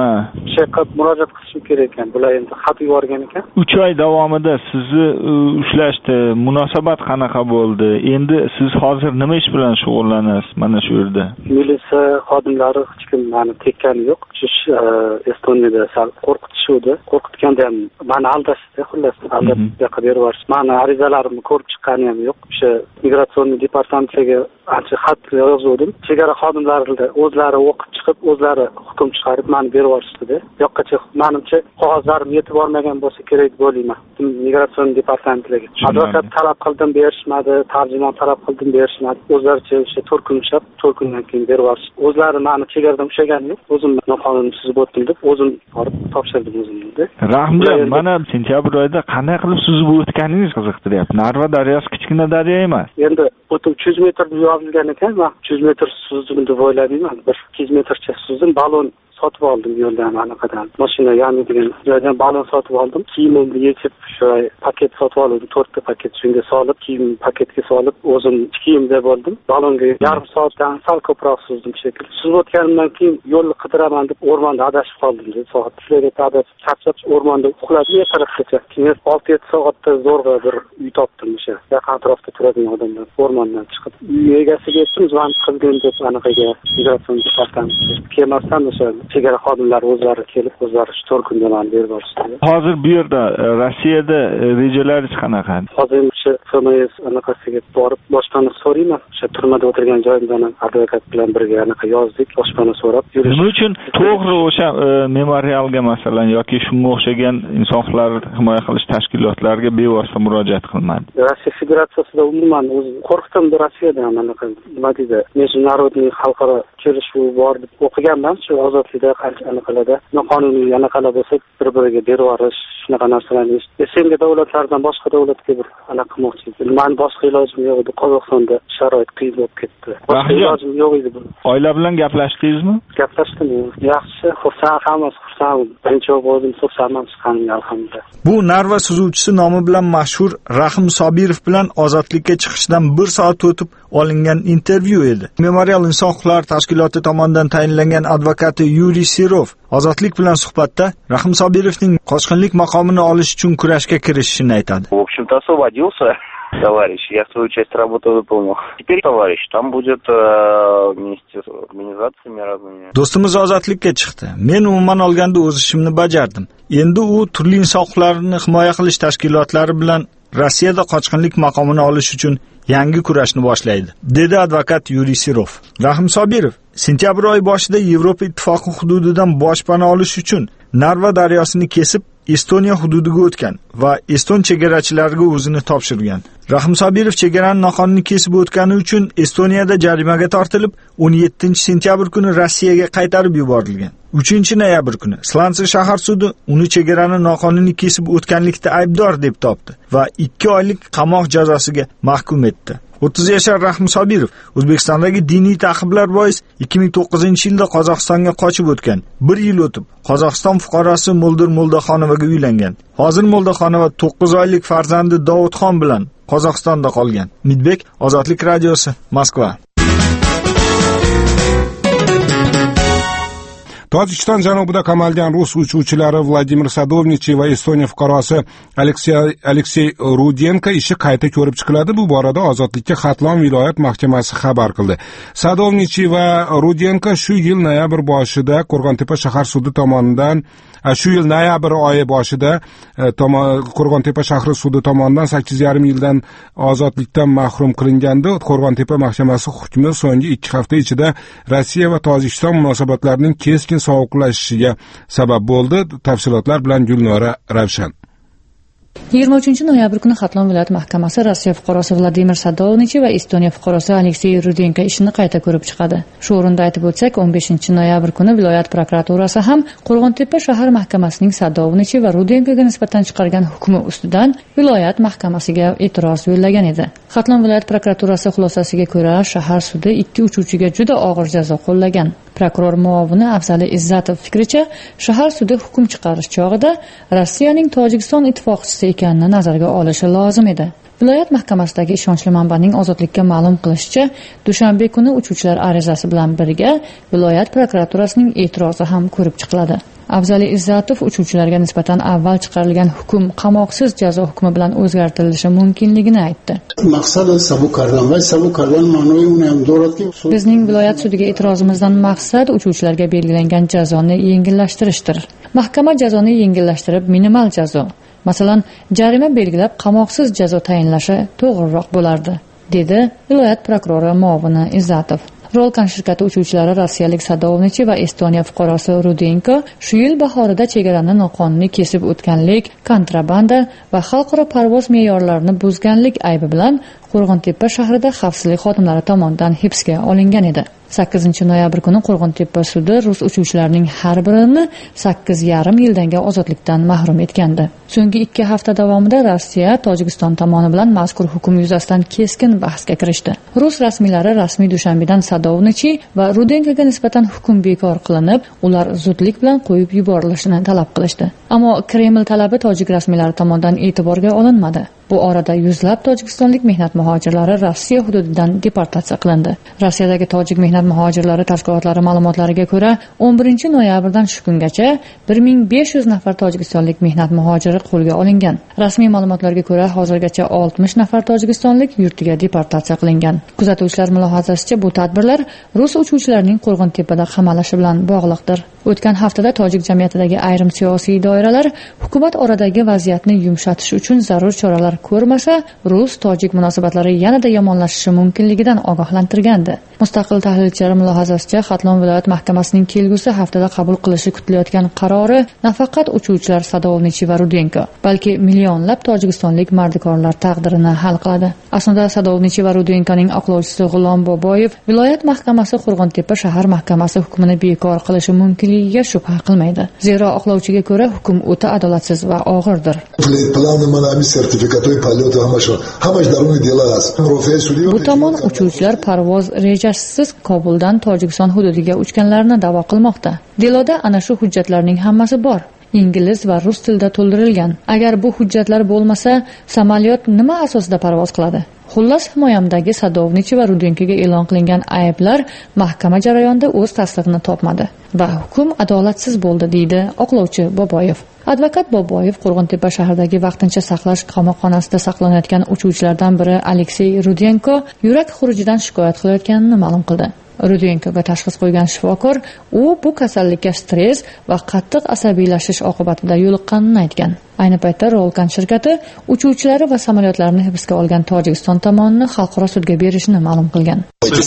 Shaqat murojaat qilishim kerak ekan. Bular endi xat yuborgan ekan. 3 oy davomida sizni ushlashdi. Munosabat qanaqa bo'ldi? Endi siz hozir nima ish bilan shug'ullanasiz mana shu yerda? Militsiya xodimlari hech kim meni tekkani yo'q. Estoniyada sal qo'rqitishuvdi. Qo'rqitganda ham meni aldashdi, xullas aldab yoqqa berib yuborishdi. Meni arizalarimni ko'rib chiqqani ham yo'q. O'sha migratsionniy departamentiga ancha xat yozuvdim. Chegara xodimlari o'zlari o'qib chiqib, o'zlari hukm chiqarib meni berib yuborishdi. Yo'qqacha menimcha qog'ozlarim yetib bormagan bo'lsa kerak bo'layman. Migratsion departamentiga advokat talab qildim, berishmadi, tarjimon talab qildim, berishmadi. O'zlaricha o'sha 4 kun ishlab, 4 kundan keyin berib yuborishdi. O'zlari meni chegaradan ushlagani yo'q. O'zim noqonuniy suzib o'tdim deb o'zim borib topshirdim o'zimni. Rahimjon, mana sentyabr oyida qanday qilib suzib o'tganingiz qiziqtiryapti. Narva daryosi kichkina daryo emas. Endi o'tib 300 metr yozilgan ekan, men 300 metr suzdim deb o'ylamayman. 200 metrcha suzdim, balon sotib oldim yo'ldan anaqadan. Mashina yonadigan joydan balon sotib oldim. Kiyimimni yechib, shu paket sotib oldim, 4 ta paket shunga solib, kiyim paketga solib, o'zim kiyimda bo'ldim. Balonga yarim soatdan sal ko'proq suzdim shekilli. Suzib o'tganimdan keyin yo'lni qidiraman deb o'rmonda adashib qoldim. Soat 3ga adashib, charchab o'rmonda uxladim ertalabgacha. Keyin 6-7 soatda zo'rg'a bir uy topdim o'sha. Yaqin atrofda turadigan odamlar o'rmondan chiqib. Uy egasiga aytdim, "Zvan qilgin" deb anaqaga migratsion departamentiga. Kelmasdan o'sha chegara xodimlari o'zlari kelib, o'zlari 4 kunda mani berib yuborishdi. Hozir bu yerda Rossiyada rejalaringiz qanaqa? Hozir o'sha FMS anaqasiga borib boshpana so'rayman. O'sha turmada o'tirgan joyimdan advokat bilan birga anaqa yozdik, boshpana so'rab yurish. Nima uchun to'g'ri o'sha memorialga masalan yoki shunga o'xshagan inson huquqlarini himoya qilish tashkilotlariga bevosita murojaat qilmadi? Rossiya Federatsiyasida umuman o'zi qo'rqdim Rossiyada ham anaqa nima deydi? Международный xalqaro kelishuv bor deb o'qiganman shu ozodlikda qancha anaqalarda noqonuniy anaqalar bo'lsa bir-biriga berib yuborish shunaqa narsalarni senga davlatlardan boshqa davlatga bir anaqa qilmoqchi edi. Men boshqa ilojim yo'q edi. Qozog'istonda sharoit qiyin bo'lib ketdi. Boshqa ilojim yo'q edi. Oila bilan gaplashdingizmi? Gaplashdim. Yaxshi, xursand hammasi xursand. Birinchi o'g'lim xursandman chiqqaniga alhamdulillah. Bu Narva suzuvchisi nomi bilan mashhur Rahim Sobirov bilan ozodlikka chiqishdan 1 soat o'tib olingan intervyu edi. Memorial inson huquqlari tashkiloti tomonidan tayinlangan advokati Yuriy Sirov ozodlik bilan suhbatda Rahim Sobirovning qochqinlik maqomini olish uchun kurashga kirishishini aytadi. В общем-то, освободился товарищ, я свою часть работы выполнил. Теперь товарищ там будет вместе с организациями разными. Do'stimiz ozodlikka chiqdi. Men umuman olganda o'z ishimni bajardim. Endi u turli inson huquqlarini himoya qilish tashkilotlari bilan Rossiyada qochqinlik maqomini olish uchun yangi kurashni boshlaydi, dedi advokat Yuriy Sirov. Rahim Sobirov sentyabr oyi boshida Yevropa ittifoqi hududidan boshpana olish uchun Narva daryosini kesib Estoniya hududiga o'tgan va eston chegarachilariga o'zini topshirgan. Rahim Sobirov chegarani noqonuniy kesib o'tgani uchun Estoniyada jarimaga tortilib, 17-sentyabr kuni Rossiyaga qaytarib yuborilgan. 3-noyabr kuni Slansi shahar sudi uni chegarani noqonuniy kesib o'tganlikda aybdor deb topdi va 2 oylik qamoq jazosiga mahkum etdi. 30 yashar Rahim Sobirov O'zbekistondagi diniy ta'qiblar bois 2009-yilda Qozog'istonga qochib o'tgan. 1 yil o'tib Qozog'iston fuqarosi Muldir Moldaxonovaga uylangan. Hozir Moldaxonova 9 oylik farzandi Davudxon bilan Qozog'istonda qolgan. Midbek, Ozodlik radiosi, Moskva. Tojikiston janubida qamalgan rus uchuvchilari Vladimir Sadovnichiy va Estoniya fuqarosi Aleksey Rudenko ishi qayta ko'rib chiqiladi. Bu borada Ozodlikka Xatlon viloyat mahkamasi xabar qildi. Sadovnichiy va Rudenko shu yil noyabr boshida Qo'rg'ontepa shahar sudi tomonidan Qo'rg'ontepa shahri sudi tomonidan 8,5 yildan ozodlikdan mahrum qilingandi. Qo'rg'ontepa mahkamasi hukmi so'nggi 2 hafta ichida Rossiya va Tojikiston munosabatlarining keskin sovuqlashishiga sabab bo'ldi. Tafsilotlar bilan Gulnora Ravshan. 23-noyabr kuni Xatlon viloyat mahkamasi Rossiya fuqarosi Vladimir Sadovnichiy va Estoniya fuqarosi Aleksey Rudenko ishini qayta ko'rib chiqadi. Shu o'rinda aytib o'tsak, 15-noyabr kuni viloyat prokuraturasi ham Qo'rg'ontepa shahar mahkamasining Sadovnichiy va Rudenkoga nisbatan chiqargan hukmi ustidan viloyat mahkamasiga e'tiroz yo'llagan edi. Xatlon viloyat prokuraturasi xulosasiga ko'ra, shahar sudi 2 uchuvchiga juda og'ir jazo qo'llagan. Prokuror muovini Afzali Izzatov fikricha, shahar sudi hukm chiqarish chog'ida Rossiyaning Tojikiston ittifoqchisi ekanini nazarga olishi lozim edi. Viloyat mahkamasidagi ishonchli manbaning Ozodlikka ma'lum qilishicha, dushanba kuni uchuvchilar arizasi bilan birga viloyat prokuraturasining e'tirozi ham ko'rib chiqiladi. Afzali Izzatov uchuvchilarga nisbatan avval chiqarilgan hukm qamoqsiz jazo hukmi bilan o'zgartirilishi mumkinligini aytdi. Bizning viloyat sudiga e'tirozimizdan maqsad uchuvchilarga belgilangan jazoni yengillashtirishdir. Mahkama jazoni yengillashtirib minimal jazo, masalan, jarima belgilab qamoqsiz jazo tayinlashi to'g'riroq bo'lardi, dedi viloyat prokurori muovini Izzatov. Rolkan shirkati uchuvchilari rossiyalik Sadovnichiy va Estoniya fuqarosi Rudenko shu yil bahorida chegarani noqonuniy kesib o'tganlik, kontrabanda va xalqaro parvoz me'yorlarini buzganlik aybi bilan Qo'rg'ontepa shahrida xavfsizlik xodimlari tomonidan hibsga olingan edi. 8-noyabr kuni Qo'rg'ontepa sudi rus uchuvchilarining har birini 8,5 yildan ozodlikdan mahrum etgandi. So'nggi 2 hafta davomida Rossiya Tojikiston tomoni bilan mazkur hukm yuzasidan keskin bahsga kirishdi. Rus rasmiylari rasmiy dushanbadan Sadovnichiy va Rudenkoga nisbatan hukm bekor qilinib, ular zudlik bilan qo'yib yuborilishini talab qilishdi. Ammo Kreml talabi tojik rasmiylari tomonidan e'tiborga olinmadi. Bu orada yuzlab tojikistonlik mehnat muhojirlari Rossiya hududidan deportatsiya qilindi. Rossiyadagi tojik mehnat muhojirlari tashkilotlari ma'lumotlariga ko'ra, 11-noyabrdan shu kungacha 1500 nafar tojikistonlik mehnat muhojiri qo'lga olingan. Rasmiy ma'lumotlarga ko'ra, hozirgacha 60 nafar tojikistonlik yurtiga deportatsiya qilingan. Kuzatuvchilar mulohazasicha, bu tadbirlar rus uchuvchilarining Qo'rg'ontepada qamalishi bilan bog'liqdir. O'tgan haftada tojik jamiyatidagi ayrim siyosiy doiralar hukumat oradagi vaziyatni yumshatish uchun zarur choralar ko'rmasa, rus-tojik munosabatlari yanada yomonlashishi mumkinligidan ogohlantirgandi. Mustaqil tahlilchilar mulohazasicha, Xatlon viloyat mahkamasining kelgusi haftada qabul qilishi kutilayotgan qarori nafaqat uchuvchilar Sadovnichi va Rudenko, balki millionlab tojikistonlik mardikorlar taqdirini hal qiladi. Aslida Sadovnichi va Rudenkoning oqlovchisi G'ulom Boboyev viloyat mahkamasi Qo'rg'ontepa shahar mahkamasi hukmini bekor qilishi mumkinligiga shubha qilmaydi. Zero oqlovchiga ko'ra hukm o'ta adolatsiz va og'irdir. Bu tomon uchuvchilar parvoz rejasisiz Kobuldan Tojikiston hududiga uchganlarini da'vo qilmoqda. Deloda ana shu hujjatlarning hammasi bor. Ingliz va rus tilida to'ldirilgan. Agar bu hujjatlar bo'lmasa, samolyot nima asosida parvoz qiladi? Xullas, himoyamdagi Sadovnichi va Rudenkoga e'lon qilingan ayblar mahkama jarayonida o'z tasdig'ini topmadi va hukm adolatsiz bo'ldi, deydi oqlovchi Boboyev. Advokat Boboyev Qo'rg'ontepa shahridagi vaqtincha saqlash qamoqxonasida saqlanayotgan uchuvchilardan biri Aleksey Rudenko yurak xurujidan shikoyat qilayotganini ma'lum qildi. Rudenkoga tashxis qo'ygan shifokor u bu kasallikka stress va qattiq asabiylashish oqibatida yo'liqqanini aytgan. Ayni paytda Rolkan shirkati uchuvchilari va samolyotlarni hibsga olgan Tojikiston tomonini xalqaro sudga berishini ma'lum qilgan.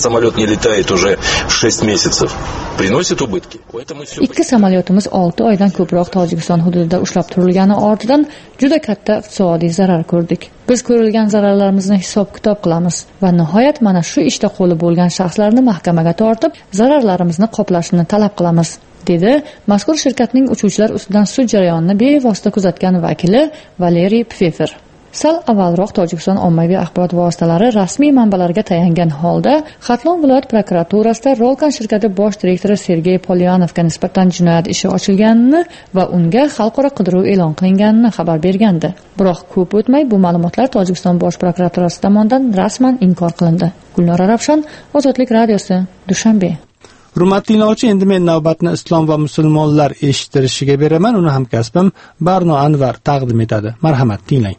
Ikki samolyotimiz 6 oydan ko'proq Tojikiston hududida ushlab turilgani ortidan juda katta iqtisodiy zarar ko'rdik. Biz ko'rilgan zararlarimizni hisob-kitob qilamiz va nihoyat mana shu ishda qo'li bo'lgan shaxslarni mahkamaga tortib, zararlarimizni qoplashini talab qilamiz, dedi mazkur shirkatning uchuvchilar ustidan sud jarayonini bevosita kuzatgan vakili Valeriy Pfeffer. Sal avvalroq Tojikiston ommaviy axborot vositalari rasmiy manbalarga tayangan holda Xatlon viloyat prokuraturasida Rolkan shirkati bosh direktori Sergey Polyanovga nisbatan jinoyat ishi ochilganini va unga xalqaro qidiruv e'lon qilinganini xabar bergandi. Biroq ko'p o'tmay bu ma'lumotlar Tojikiston bosh prokuraturasi tomonidan rasman inkor qilindi. Gulnora Ravshan, Ozodlik radiosi, Dushanbe. Hurmatli tinglovchi, endi men navbatni islom va musulmonlar eshittirishiga beraman. Uni hamkasbim Barno Anvar taqdim etadi. Marhamat, tinglang.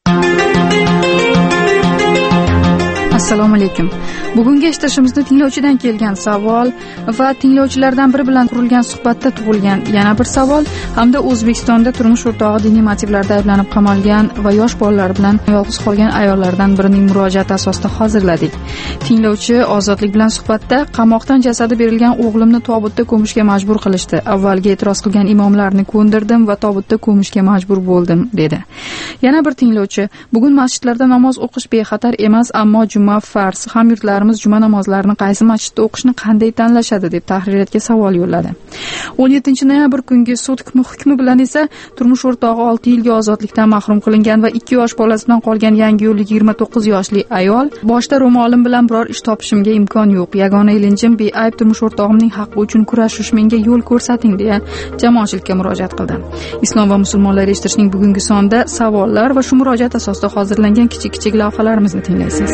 Assalomu alaykum. Bugungi eshitishimizda tinglovchidan kelgan savol va tinglovchilardan biri bilan qurilgan suhbatda tug'ilgan yana bir savol hamda O'zbekistonda turmush o'rtog'i diniy motivlarda ayblanib qamalgan va yosh bolalar bilan yolg'iz qolgan ayollardan birining murojaati asosida hozirladik. Tinglovchi Ozodlik bilan suhbatda qamoqdan jasadi berilgan o'g'limni tobutda ko'mishga majbur qilishdi. Avvalgi e'tiroz qilgan imomlarni ko'ndirdim va tobutda ko'mishga majbur bo'ldim, dedi. Yana bir tinglovchi, bugun masjidlarda namoz o'qish bexatar emas, ammo juma farz. Hamyurtlarimiz juma namozlarini qaysi masjidda o'qishni qanday tanlashadi deb tahririyatga savol yo'lladi. 17-noyabr kungi sud hukmi bilan esa turmush o'rtog'i 6 yilga ozodlikdan mahrum qilingan va 2 yosh bolasidan qolgan Yangiyo'llik 29 yoshli ayol, boshda ro'molim bilan biror ish topishimga imkon yo'q. Yagona ilinjim beayb turmush o'rtog'imning haqqi uchun kurashish, menga yo'l ko'rsating deya jamoatchilikka murojaat qildi. Islom va musulmonlar eshitishning bugungi sonida savollar va shu murojaat asosida hozirlangan kichik lavhalarimizni tinglaysiz.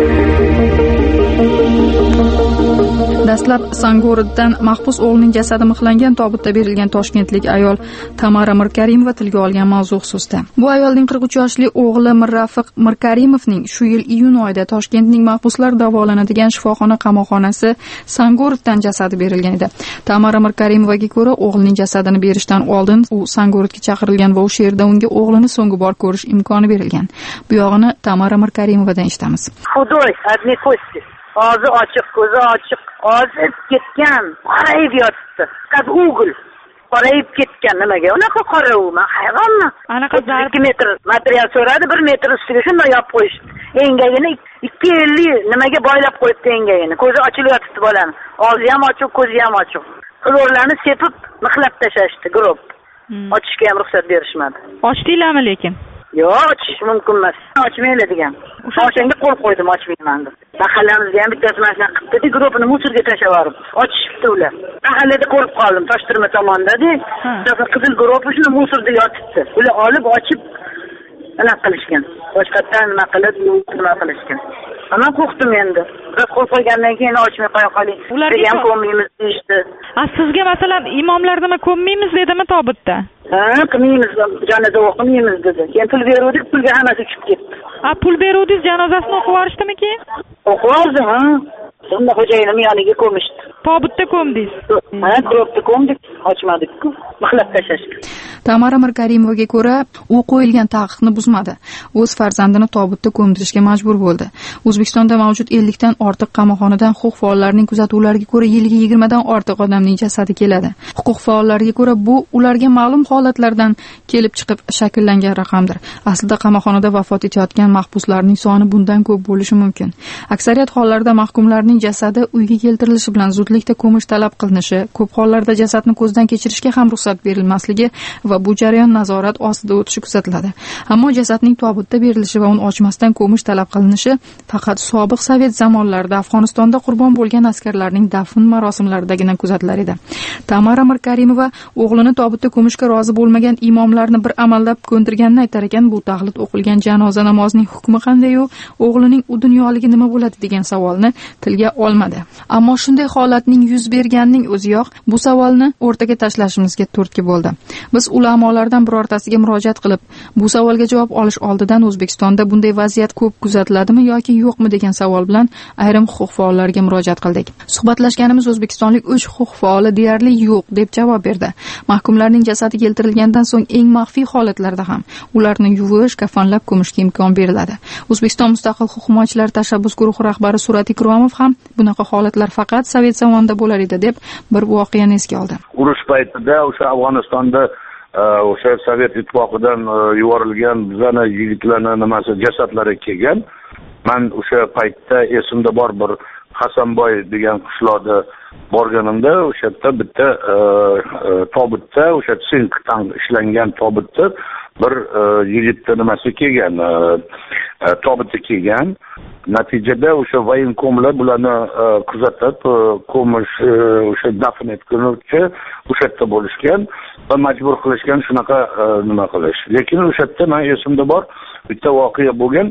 Dastlab Sangoroddan mahbus o'g'lining jasadi mixlangan tobutda berilgan toshkentlik ayol Tamara Mirkarimova tilga olgan mavzu xususida. Bu ayolning 43 yoshli o'g'li Mirrafiq Mirkarimovning shu yil iyun oyida Toshkentning mahbuslar davolanadigan shifoxona qamoqxonasi Sangoroddan jasadi berilgan edi. Tamara Mirkarimovaga ko'ra, o'g'lining jasadini berishdan oldin u Sangorodga chaqirilgan va o'sha yerda unga o'g'lini so'nggi bor ko'rish imkoni berilgan. Bu yog'ini Tamara Mirkarimovadan eshitamiz. Xudoy, adni ko'sti. Og'zi ochiq, ko'zi ochiq, og'zi ketgan, qorayib yotibdi. Qad o'g'il qorayib ketgan. Nimaga unaqa qora u? Men hayronman. Anaqa 2 metr material so'radi, 1 metr ustiga shunday yopib qo'yishdi. Engagini 250 nimaga boylab qo'yibdi engagini. Ko'zi ochilib yotibdi bolani. Og'zi ham ochiq, ko'zi ham ochiq. Qilorlarni sepib, mixlab tashashdi, grob. Ochishga ham ruxsat berishmadi. Ochdinglarmi lekin? Yo'q, ochish mumkin emas. Ochmaylar degan. O'shanga qo'l qo'ydim, ochmayman deb. Mahallamizga ham bittasi mana shunaqa qildi, grupini musorga tashlab yuborib, ochishibdi ular. Mahallada ko'rib qoldim, Toshtirma tomonda-da. Qizil guruh shuni musorda yotibdi. Ular olib ochib nima qilishgan. Boshqatdan nima qilib, nima qilishgan. Ana qo'rqdim endi. Biroq qo'l qo'ygandan keyin ochmay qo'ya qoling. Ularga ham ko'mmaymiz deyishdi. Sizga masalan imomlar nima ko'mmaymiz dedimi tobutda? Qilmaymiz, janoza o'qimaymiz dedi. Keyin pul beruvdik, pulga hammasi tushib ketdi. Pul beruvdingiz, janozasini o'qib yuborishdimi keyin? O'qib yubordim, Unda xo'jayinim yoniga ko'mishdi. Tobutda ko'mdingiz? Ha, grobda ko'mdik, ochmadik-ku, mixlab tashlashdi. Tamara Mirkarimovaga ko'ra, u qo'yilgan taqiqni buzmadi. O'z farzandini tobutda ko'mdirishga majbur bo'ldi. O'zbekistonda mavjud 50 dan ortiq qamoqxonadan huquq faollarining kuzatuvlariga ko'ra yiliga 20 dan ortiq odamning jasadi keladi. Huquq faollariga ko'ra, bu ularga ma'lum holatlardan kelib chiqib shakllangan raqamdir. Aslida qamoqxonada vafot etayotgan mahbuslarning soni bundan ko'p bo'lishi mumkin. Aksariyat hollarda mahkumlarning jasadi uyga keltirilishi bilan zudlikda ko'mish talab qilinishi, ko'p hollarda jasadni ko'zdan kechirishga ham ruxsat berilmasligi va bu jarayon nazorat ostida o'tishi kuzatiladi. Ammo jasadning tobutda berilishi va uni ochmasdan ko'mish talab qilinishi faqat sobiq Sovet zamonlarida Afg'onistonda qurbon bo'lgan askarlarning dafn marosimlaridagina kuzatilar edi. Tamara Mirkarimova o'g'lini tobutda ko'mishga rozi bo'lmagan imomlarni bir amallab ko'ndirganini aytar ekan. Bu taqlid o'qilgan janoza namozining hukmi qanday-u, o'g'lining u dunyoligi nima bo'ladi degan savolni tilga olmadi. Ammo shunday holatning yuz berganining o'ziyoq bu savolni o'rtaga tashlashimizga turtki bo'ldi. Biz ulamolardan birortasiga murojaat qilib, bu savolga javob olish oldidan O'zbekistonda bunday vaziyat ko'p kuzatiladimi yoki yo'qmi degan savol bilan ayrim huquq faollariga murojaat qildik. Suhbatlashganimiz o'zbekistonlik 3 huquq faoli deyarli yo'q deb javob berdi. Mahkumlarning jasadi keltirilgandan so'ng eng maxfiy holatlarda ham ularni yuvish, kafanlab ko'mishga imkon beriladi. O'zbekiston mustaqil huquq himoyachilari tashabbus guruhi rahbari Surat Ikromov ham bunaqa holatlar faqat Sovet zamonida bo'lar edi deb bir voqeani esga oldi. Urush paytida o'sha Afg'onistonda o'sha Sovet ittifoqidan yuborilgan bizani yigitlarning nimasi jasadlari kelgan. Men o'sha paytda esimda bor, bir Hasanboy degan qishloqda borganimda o'sha yerda bitta tobutda, o'sha sinkdan ishlangan tobutda bir yigitning nimasi kelgan, tobutda kelgan. Natijada o'sha voyenkomlar bularni kuzatib, ko'mish, o'sha dafn etguncha o'sha yerda bo'lishgan va majbur qilishgan shunaqa nima qilish. Lekin o'sha yerda men esimda bor, bitta voqea bo'lgan.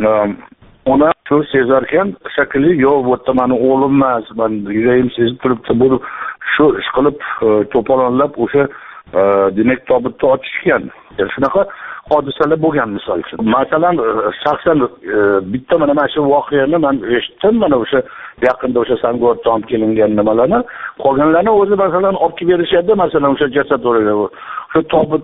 Ona shu sezarkan, shakli yo'q, bu yerda meni o'g'lim emas, men yuragim sezib turibdi, bu shu ish qilib to'polonlab o'sha demak tobutni ochishgan. Shunaqa hodisalar bo'lgan misol uchun. Masalan, shaxsan bitta mana shu voqeani men eshitdim, mana o'sha yaqinda o'sha Sangordan olib kelingan nimalarni, qolganlarni o'zi masalan olib kelib berishadi, masalan o'sha jasad o'ralab, o'sha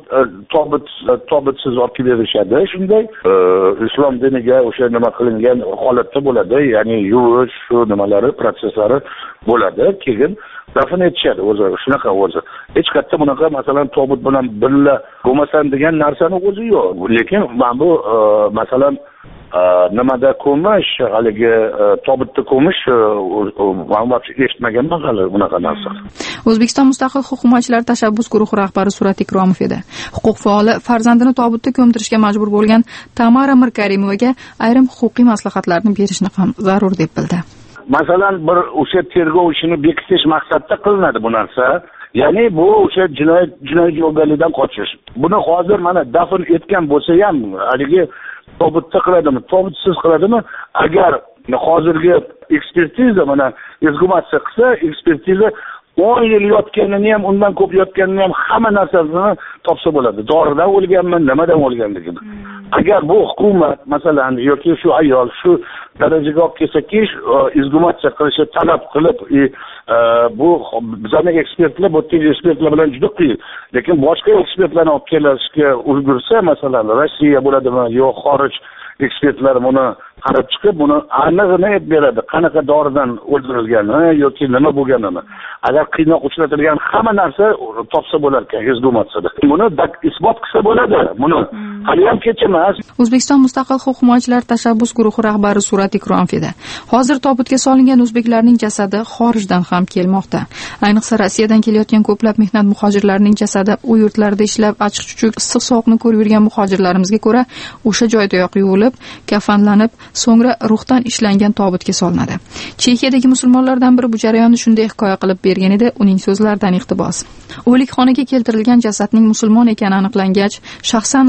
tobutsiz olib kelib berishadi. Shunday islom diniga o'sha nima qilingan holatda bo'ladi, ya'ni yuvish, shu nimalari, prosesslari bo'ladi. Keyin dafn etishadi o'zi, shunaqa o'zi. Hech qayerda bunaqa masalan tobut bilan birga bo'lmasan degan narsani o'zi yo'q. Lekin men bu masalan nimada ko'mish, haligi tobutda ko'mish ma'lumot eshitmaganman hali bunaqa narsa. O'zbekiston mustaqil huquq himoyachilari tashabbus guruhi rahbari Surat Ikromov edi. Huquq faoli farzandini tobutda ko'mdirishga majbur bo'lgan Tamara Mirkarimovaga ayrim huquqiy maslahatlarni berishni ham zarur deb bildi. Masalan, bir o'sha tergov ishini bekitish maqsadida qilinadi bu narsa. Ya'ni bu o'sha jinoyat javobgarlikdan qochish. Buni hozir mana dafn etgan bo'lsa ham, haligi tobutda qiladimi, tobutsiz qiladimi? Agar hozirgi ekspertiza mana eksgumatsiya qilsa, ekspertiza 10 yil yotganini ham, undan ko'p yotganini ham hamma narsasini topsa bo'ladi. Doridan o'lganmi, nimadan o'lganligini. Agar bu hukumat masalan yoki shu ayol shu darajaga olib kelsa-ki, eksgumatsiya qilishni talab qilib, bu bizning ekspertlar, bu ekspertlar bilan juda qiyin. Lekin boshqa ekspertlarni olib kelishga ulgursa, masalan Rossiya bo'ladimi yo xorij ekspertlar buni qarab chiqib, buni aniqini aytib beradi, qanaqa doridan o'ldirilgani yoki nima bo'lganini. Agar qiynoq uchratilgan hamma narsa topsa bo'lar ekan eksgumatsiyada. Buni isbot qilsa bo'ladi. Buni hali ham kech emas. O'zbekiston mustaqil huquq himoyachilari tashabbus guruhi rahbari Surat Ikromov edi. Hozir tobutga solingan o'zbeklarning jasadi xorijdan ham kelmoqda. Ayniqsa Rossiyadan kelayotgan ko'plab mehnat muhojirlarining jasadi u yurtlarda ishlab, achchiq-chuchuk issiq sovuqni ko'rib yurgan muhojirlarimizga ko'ra o'sha joydayoq yuvilib, kafanlanib, so'ngra ruhdan ishlangan tobutga solinadi. Chexiyadagi musulmonlardan biri bu jarayonni shunday hikoya qilib bergan edi, uning so'zlaridan iqtibos. O'likxonaga keltirilgan jasadning musulmon ekani aniqlangach, shaxsi aniqlangach,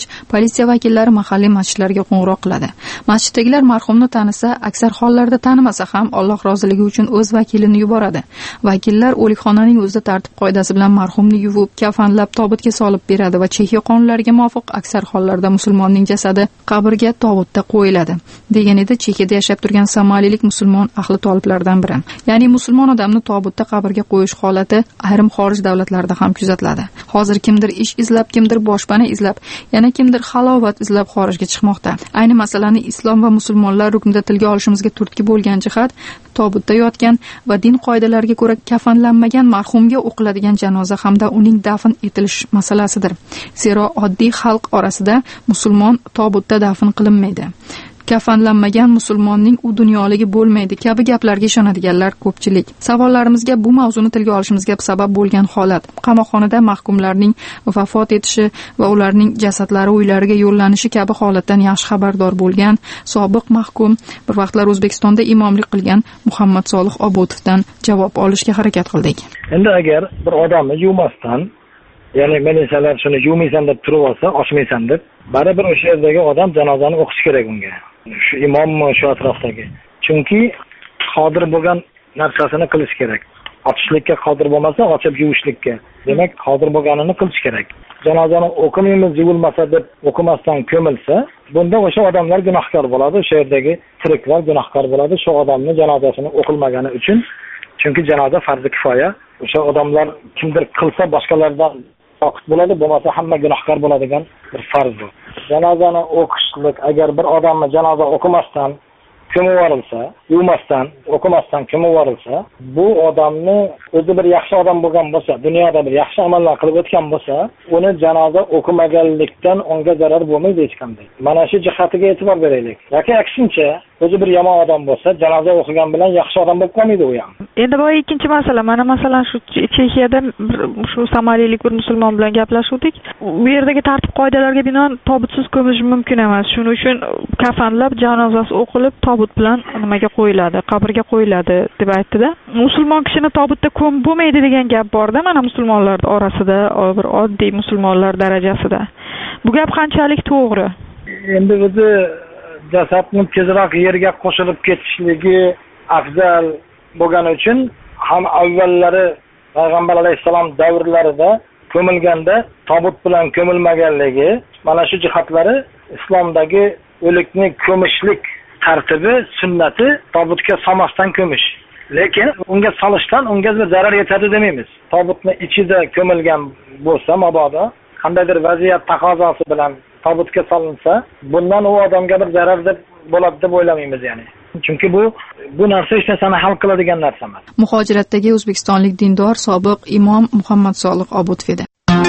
bo'lgach, politsiya vakillari mahalliy masjidlarga qo'ng'iroq qiladi. Masjiddagilar marhumni tanisa, aksar hollarda tanimasa ham Alloh roziligi uchun o'z vakilini yuboradi. Vakillar o'likxonaning o'zida tartib qoidasi bilan marhumni yuvib, kafanlab, tobutga solib beradi va Chexiya qonunlariga muvofiq aksar hollarda musulmonning jasadi qabrga tobutda qo'yiladi, degan edi Chexiyada yashab turgan somalilik musulmon ahli toliblardan biri. Ya'ni musulmon odamni tobutda qabrga qo'yish holati ayrim xorij davlatlarida ham kuzatiladi. Hozir kimdir ish izlab, kimdir boshpana izlab, yana kimdir halovat izlab xorijga chiqmoqda. Ayni masalani islom va musulmonlar ruknida tilga olishimizga turtki bo'lgan jihat tobutda yotgan va din qoidalariga ko'ra kafanlanmagan marhumga o'qiladigan janoza hamda uning dafn etilish masalasidir. Zero oddiy xalq orasida musulmon tobutda dafn qilinmaydi. Kafanlanmagan musulmonning u dunyoligi bo'lmaydi kabi gaplarga ishonadiganlar ko'pchilik. Savollarimizga bu mavzuni tilga olishimizga sabab bo'lgan holat qamoqxonada mahkumlarning vafot etishi va ularning jasadlari uylariga yo'llanishi kabi holatdan yaxshi xabardor bo'lgan sobiq mahkum, bir vaqtlar O'zbekistonda imomlik qilgan Muhammad Solih Obutovdan javob olishga harakat qildik. Endi agar bir odamni yuvmasdan, ya'ni militsiyalar shuni yuvmaysan deb turib olsa, ochmaysan deb, baribir o'sha yerdagi odam janozani o'qish kerak unga. Shu imommi, shu atrofdagi. Chunki qodir bo'lgan narsasini qilish kerak. Ochishlikka qodir bo'lmasa, ochib yuvishlikka. Demak, qodir bo'lganini qilish kerak. Janozani o'qimaymiz, yuvilmasa deb o'qimasdan ko'milsa, bunda o'sha odamlar gunohkor bo'ladi, o'sha yerdagi tiriklar gunohkor bo'ladi, shu odamning janozasini o'qilmagani uchun. Chunki janoza farzi kifoya. O'sha odamlar kimdir qilsa boshqalardan vaqt bo'ladi, bo'lmasa hamma gunohkor bo'ladigan bir farz bu. Janozani o'qishlik, agar bir odamni janoza o'qimasdan ko'mib yuborilsa, yuvmasdan, o'qimasdan ko'mib yuborilsa, bu odamni o'zi bir yaxshi odam bo'lgan bo'lsa, dunyoda bir yaxshi amallar qilib o'tgan bo'lsa, uni janoza o'qimaganlikdan unga zarar bo'lmaydi hech qanday. Mana shu jihatiga e'tibor beraylik. Yoki aksincha, o'zi bir yomon odam bo'lsa, janoza o'qigan bilan yaxshi odam bo'lib qolmaydi u ham. Endi bu ikkinchi masala. Mana masalan shu Chexiyada shu somalilik bir musulmon bilan gaplashuvdik. U yerdagi tartib qoidalarga binoan tobutsiz ko'mish mumkin emas. Shuning uchun kafanlab, janozasi o'qilib, tobut bilan nimaga qo'yiladi, qabrga qo'yiladi deb aytdi-da. Musulmon kishini tobutda ko'mib bo'lmaydi degan gap bor-da, mana musulmonlar orasida, bir oddiy musulmonlar darajasida. Bu gap qanchalik to'g'ri? Endi o'zi jasadning tezroq yerga qo'shilib ketishligi afzal bo'lgani uchun ham avvallari Payg'ambar alayhisalom davrlarida ko'milganda tobut bilan ko'milmaganligi, mana shu jihatlari islomdagi o'likni ko'mishlik tartibi, sunnati tobutga solmasdan ko'mish. Lekin unga solishdan unga zarar yetadi demaymiz. Tobutni ichida ko'milgan bo'lsa, mabodo qandaydir vaziyat taqozosi bilan tobutga solinsa, bundan u odamga bir zarar deb bo'ladi deb o'ylamaymiz yani. Chunki bu narsa hech narsani hal qiladigan narsa emas. Muhojiratdagi o'zbekistonlik dindor sobiq imom Muhammad Solih Obutov edi.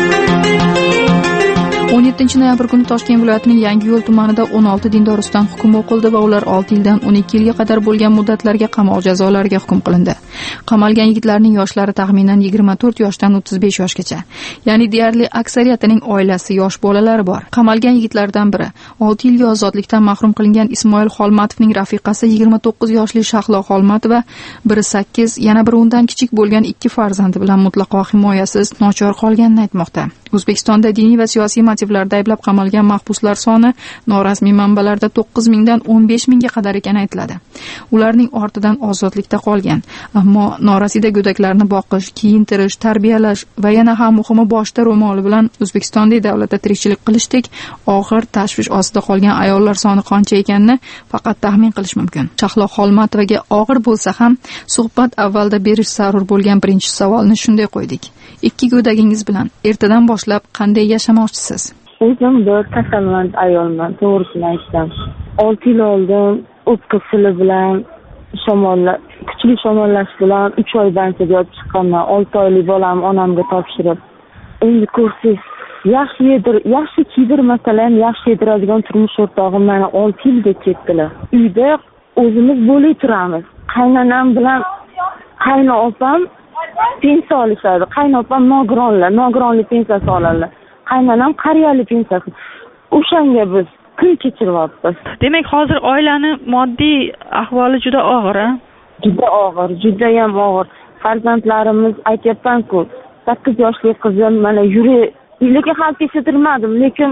17 noyabr kuni Toshkent viloyatining Yangiyo'l tumanida 16 dindor ustidan hukm o'qildi va ular 6 yildan 12 yilga qadar bo'lgan muddatlarga qamoq jazolariga hukm qilindi. Qamalgan yigitlarning yoshlari taxminan 24 yoshdan 35 yoshgacha. Ya'ni deyarli aksariyatining oilasi, yosh bolalari bor. Qamalgan yigitlardan biri 6 yilga ozodlikdan mahrum qilingan Ismoil Xolmatovning rafiqasi 29 yoshli Shahlo Xolmatova, biri 8, yana biri undan kichik bo'lgan 2 farzandi bilan mutlaqo himoyasiz, nochor qolganini aytmoqda. O'zbekistonda diniy va siyosiy motivlarda ayblab qamalgan mahbuslar soni norasmiy manbalarda 9 mingdan 15 mingga qadar ekani aytiladi. Ularning ortidan ozodlikda qolgan, ammo norasida go'daklarni boqish, kiyintirish, tarbiyalash va yana ham muhimi boshda ro'moli bilan O'zbekistondagi davlatda tirikchilik qilishdek og'ir tashvish ostida qolgan ayollar soni qancha ekanini faqat taxmin qilish mumkin. Shahlo Xolmatovaga og'ir bo'lsa ham suhbat avvalda berish zarur bo'lgan birinchi savolni shunday qo'ydik. 2 go'dagingiz bilan ertadan boshlab qanday yashamoqchisiz? O'zim bir kasalmand ayolman, to'g'risini aytsam. 6 yil oldin o'pka sili bilan kuchli shamollash bilan 3 oy banchaga olib chiqqanman. 6 oylik bolamni onamga topshirib. Endi ko'rsiz, yaxshi kiydirmasalar ham yaxshi yediradigan turmush o'rtog'im mana 6 yilga ketdilar. Uyda o'zimiz bo'lib turamiz. Qaynonam bilan qayna opam pensiya olishadi. Qaynopam nogironlik pensiyasi oladi. Qaynonam qariyali pensiyasi. O'shanga biz kun kechiryapmiz. Demak, hozir oilani moddiy ahvoli juda og'ir, a? Juda og'ir, juda ham og'ir. Farzandlarimiz aytayapman-ku, 8 yoshli qizim mana lekin ham peshdirmadim, lekin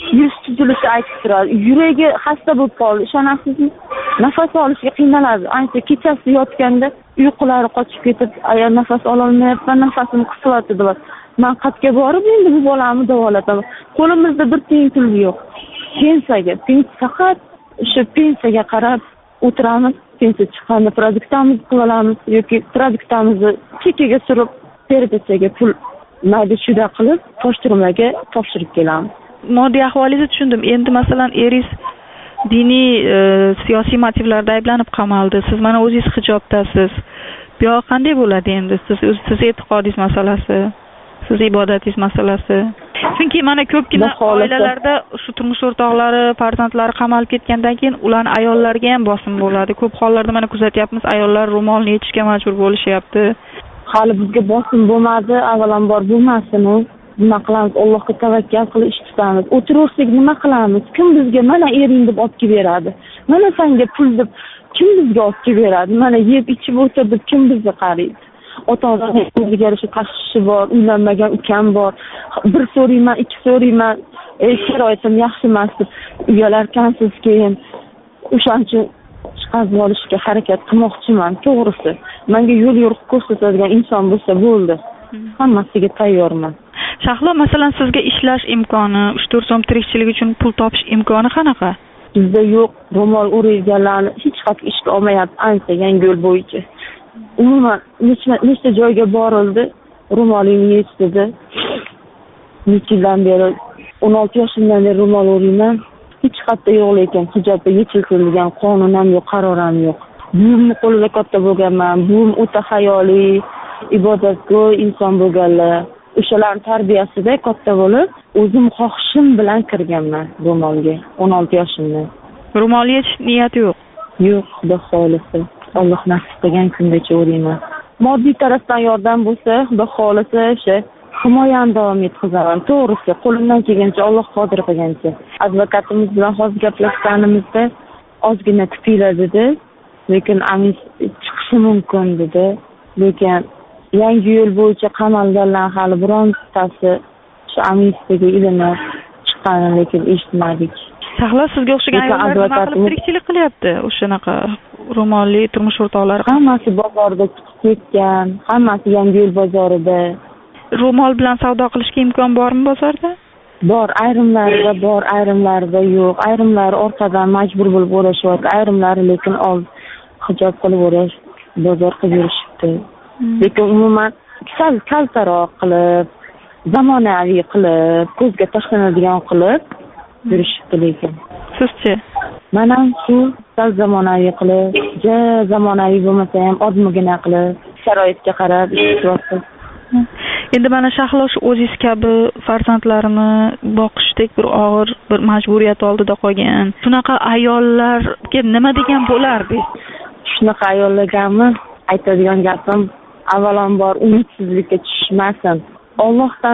yuz tuzilishi aytib turadi. Yuragi xasta bo'lib qoldi. Ishonasizmi? Nafas olishga qiynaladi. Ayniqsa kechasi yotganda uyqulari qochib ketib, ayol nafas ola olmayapman, nafasim qisyapti deb. Men qatga borib endi bu bolamni davolataman. Qo'limizda bir tiyin pul yo'q. Pensiyaga, faqat o'sha pensiyaga qarab o'tiramiz. Pensiya chiqqanda produktamizni qilamiz yoki produktamizni chekkaga surib, terapevtga pul mayda-chuyda qilib, pochturmaga topshirib kelamiz. Moddiy ahvolingizni tushundim. Endi masalan, eringiz diniy, siyosiy motivlarda ayblanib qamaldi. Siz mana o'zingiz hijobdasiz. Bu yoq qanday bo'ladi endi? Siz e'tiqodingiz masalasi, siz ibodatingiz masalasi. Chunki mana ko'pgina oilalarda shu turmush o'rtoqlari, farzandlari qamalib ketgandan keyin ularning ayollariga ham bosim bo'ladi. Ko'p hollarda mana kuzatyapmiz, ayollar ro'molni yechishga majbur bo'lishyapti. Hali bizga bosim bo'lmadi, avvalambor bo'lmasin. Nima qilamiz? Allohga tavakkal qilib ish tutamiz. O'tiraversak nima qilamiz? Kim bizga mana ering deb olib kelib beradi? Mana senga pul deb kim bizga olib kelib beradi? Mana yeb ichib o'tir deb kim bizga qaraydi? Ota-onaning o'ziga yarasha tashvishi bor, uylanmagan ukam bor. Bir so'rayman, ikki so'rayman, sharoitim yaxshi emas deb uyalarkansiz keyin. O'shaning uchun chiqarib olishga harakat qilmoqchiman, to'g'risi. Menga yo'l yo'riq ko'rsatadigan inson bo'lsa bo'ldi. Hammasiga tayyorman. Shahlo, masalan, sizga ishlash imkoni, 3-4 so'm tirikchilik uchun pul topish imkoni qanaqa? Bizda yo'q. Ro'mol o'rayganlarni hech qachon ishga olmayapti, ayniqsa yangi yo'l bo'yicha. Umuman nechta joyga borildi, ro'molingni yech dedi. Necha yildan beri 16 yoshimdan beri ro'mol o'rayman. Hech qayerda yo'q lekin hijobda yechilgan qonun ham yo'q, qaror ham yo'q. Buvimni qo'lida katta bo'lganman. Buvim o'ta hayoli, ibodatgo'y inson bo'lganlar. O'shalarning tarbiyasida katta bo'lib, o'zim xohishim bilan kirganman ro'molga 16 yoshimda. Ro'mol yechish niyati yo'q. Yo'q, xudo xohlasa. Alloh nasib qilgan kungacha o'rayman. Moddiy tarafdan yordam bo'lsa, xudo xohlasa o'sha himoyani davom etkazaman. To'g'risi, qo'limdan kelgancha, Alloh qodir qilgancha. Advokatimiz bilan hozir gaplashganimizda ozgina kutinglar dedi, lekin amis chiqishi mumkin dedi. Lekin yangi yo'l bo'yicha qamalganlar hali birontasi shu amnistiyaga ilinib chiqqani, lekin eshitmadik. Shahlo, sizga o'xshagan ayollar nima qilib tirikchilik qilyapti? O'shanaqa ro'molli turmush o'rtoqlari hammasi bozorda ketgan, hammasi yangi yo'l bozorida. Ro'mol bilan savdo qilishga imkon bormi bozorda? Bor, ayrimlarida bor, ayrimlarida yo'q. Ayrimlari orqadan majbur bo'lib o'rashyapti, ayrimlari lekin hijob qilib o'rash, bozor qilib yurishibdi. Lekin umuman kaltaroq qilib, zamonaviy qilib, ko'zga tashlanadigan qilib yurishibdi lekin. Sizchi? Mana shu zamonaviy qilib, zamonaviy bo'lmasa ham odmigina qilib, sharoitga qarab ishlayapti. Endi mana Shahlo, o'zingiz kabi farzandlarini boqishdek bir og'ir bir majburiyat oldida qolgan. Shunaqa ayollarga nima degan bo'lardingiz? Shunaqa ayollargami aytadigan gapim, avvalambor umidsizlikka tushmasin. Allohdan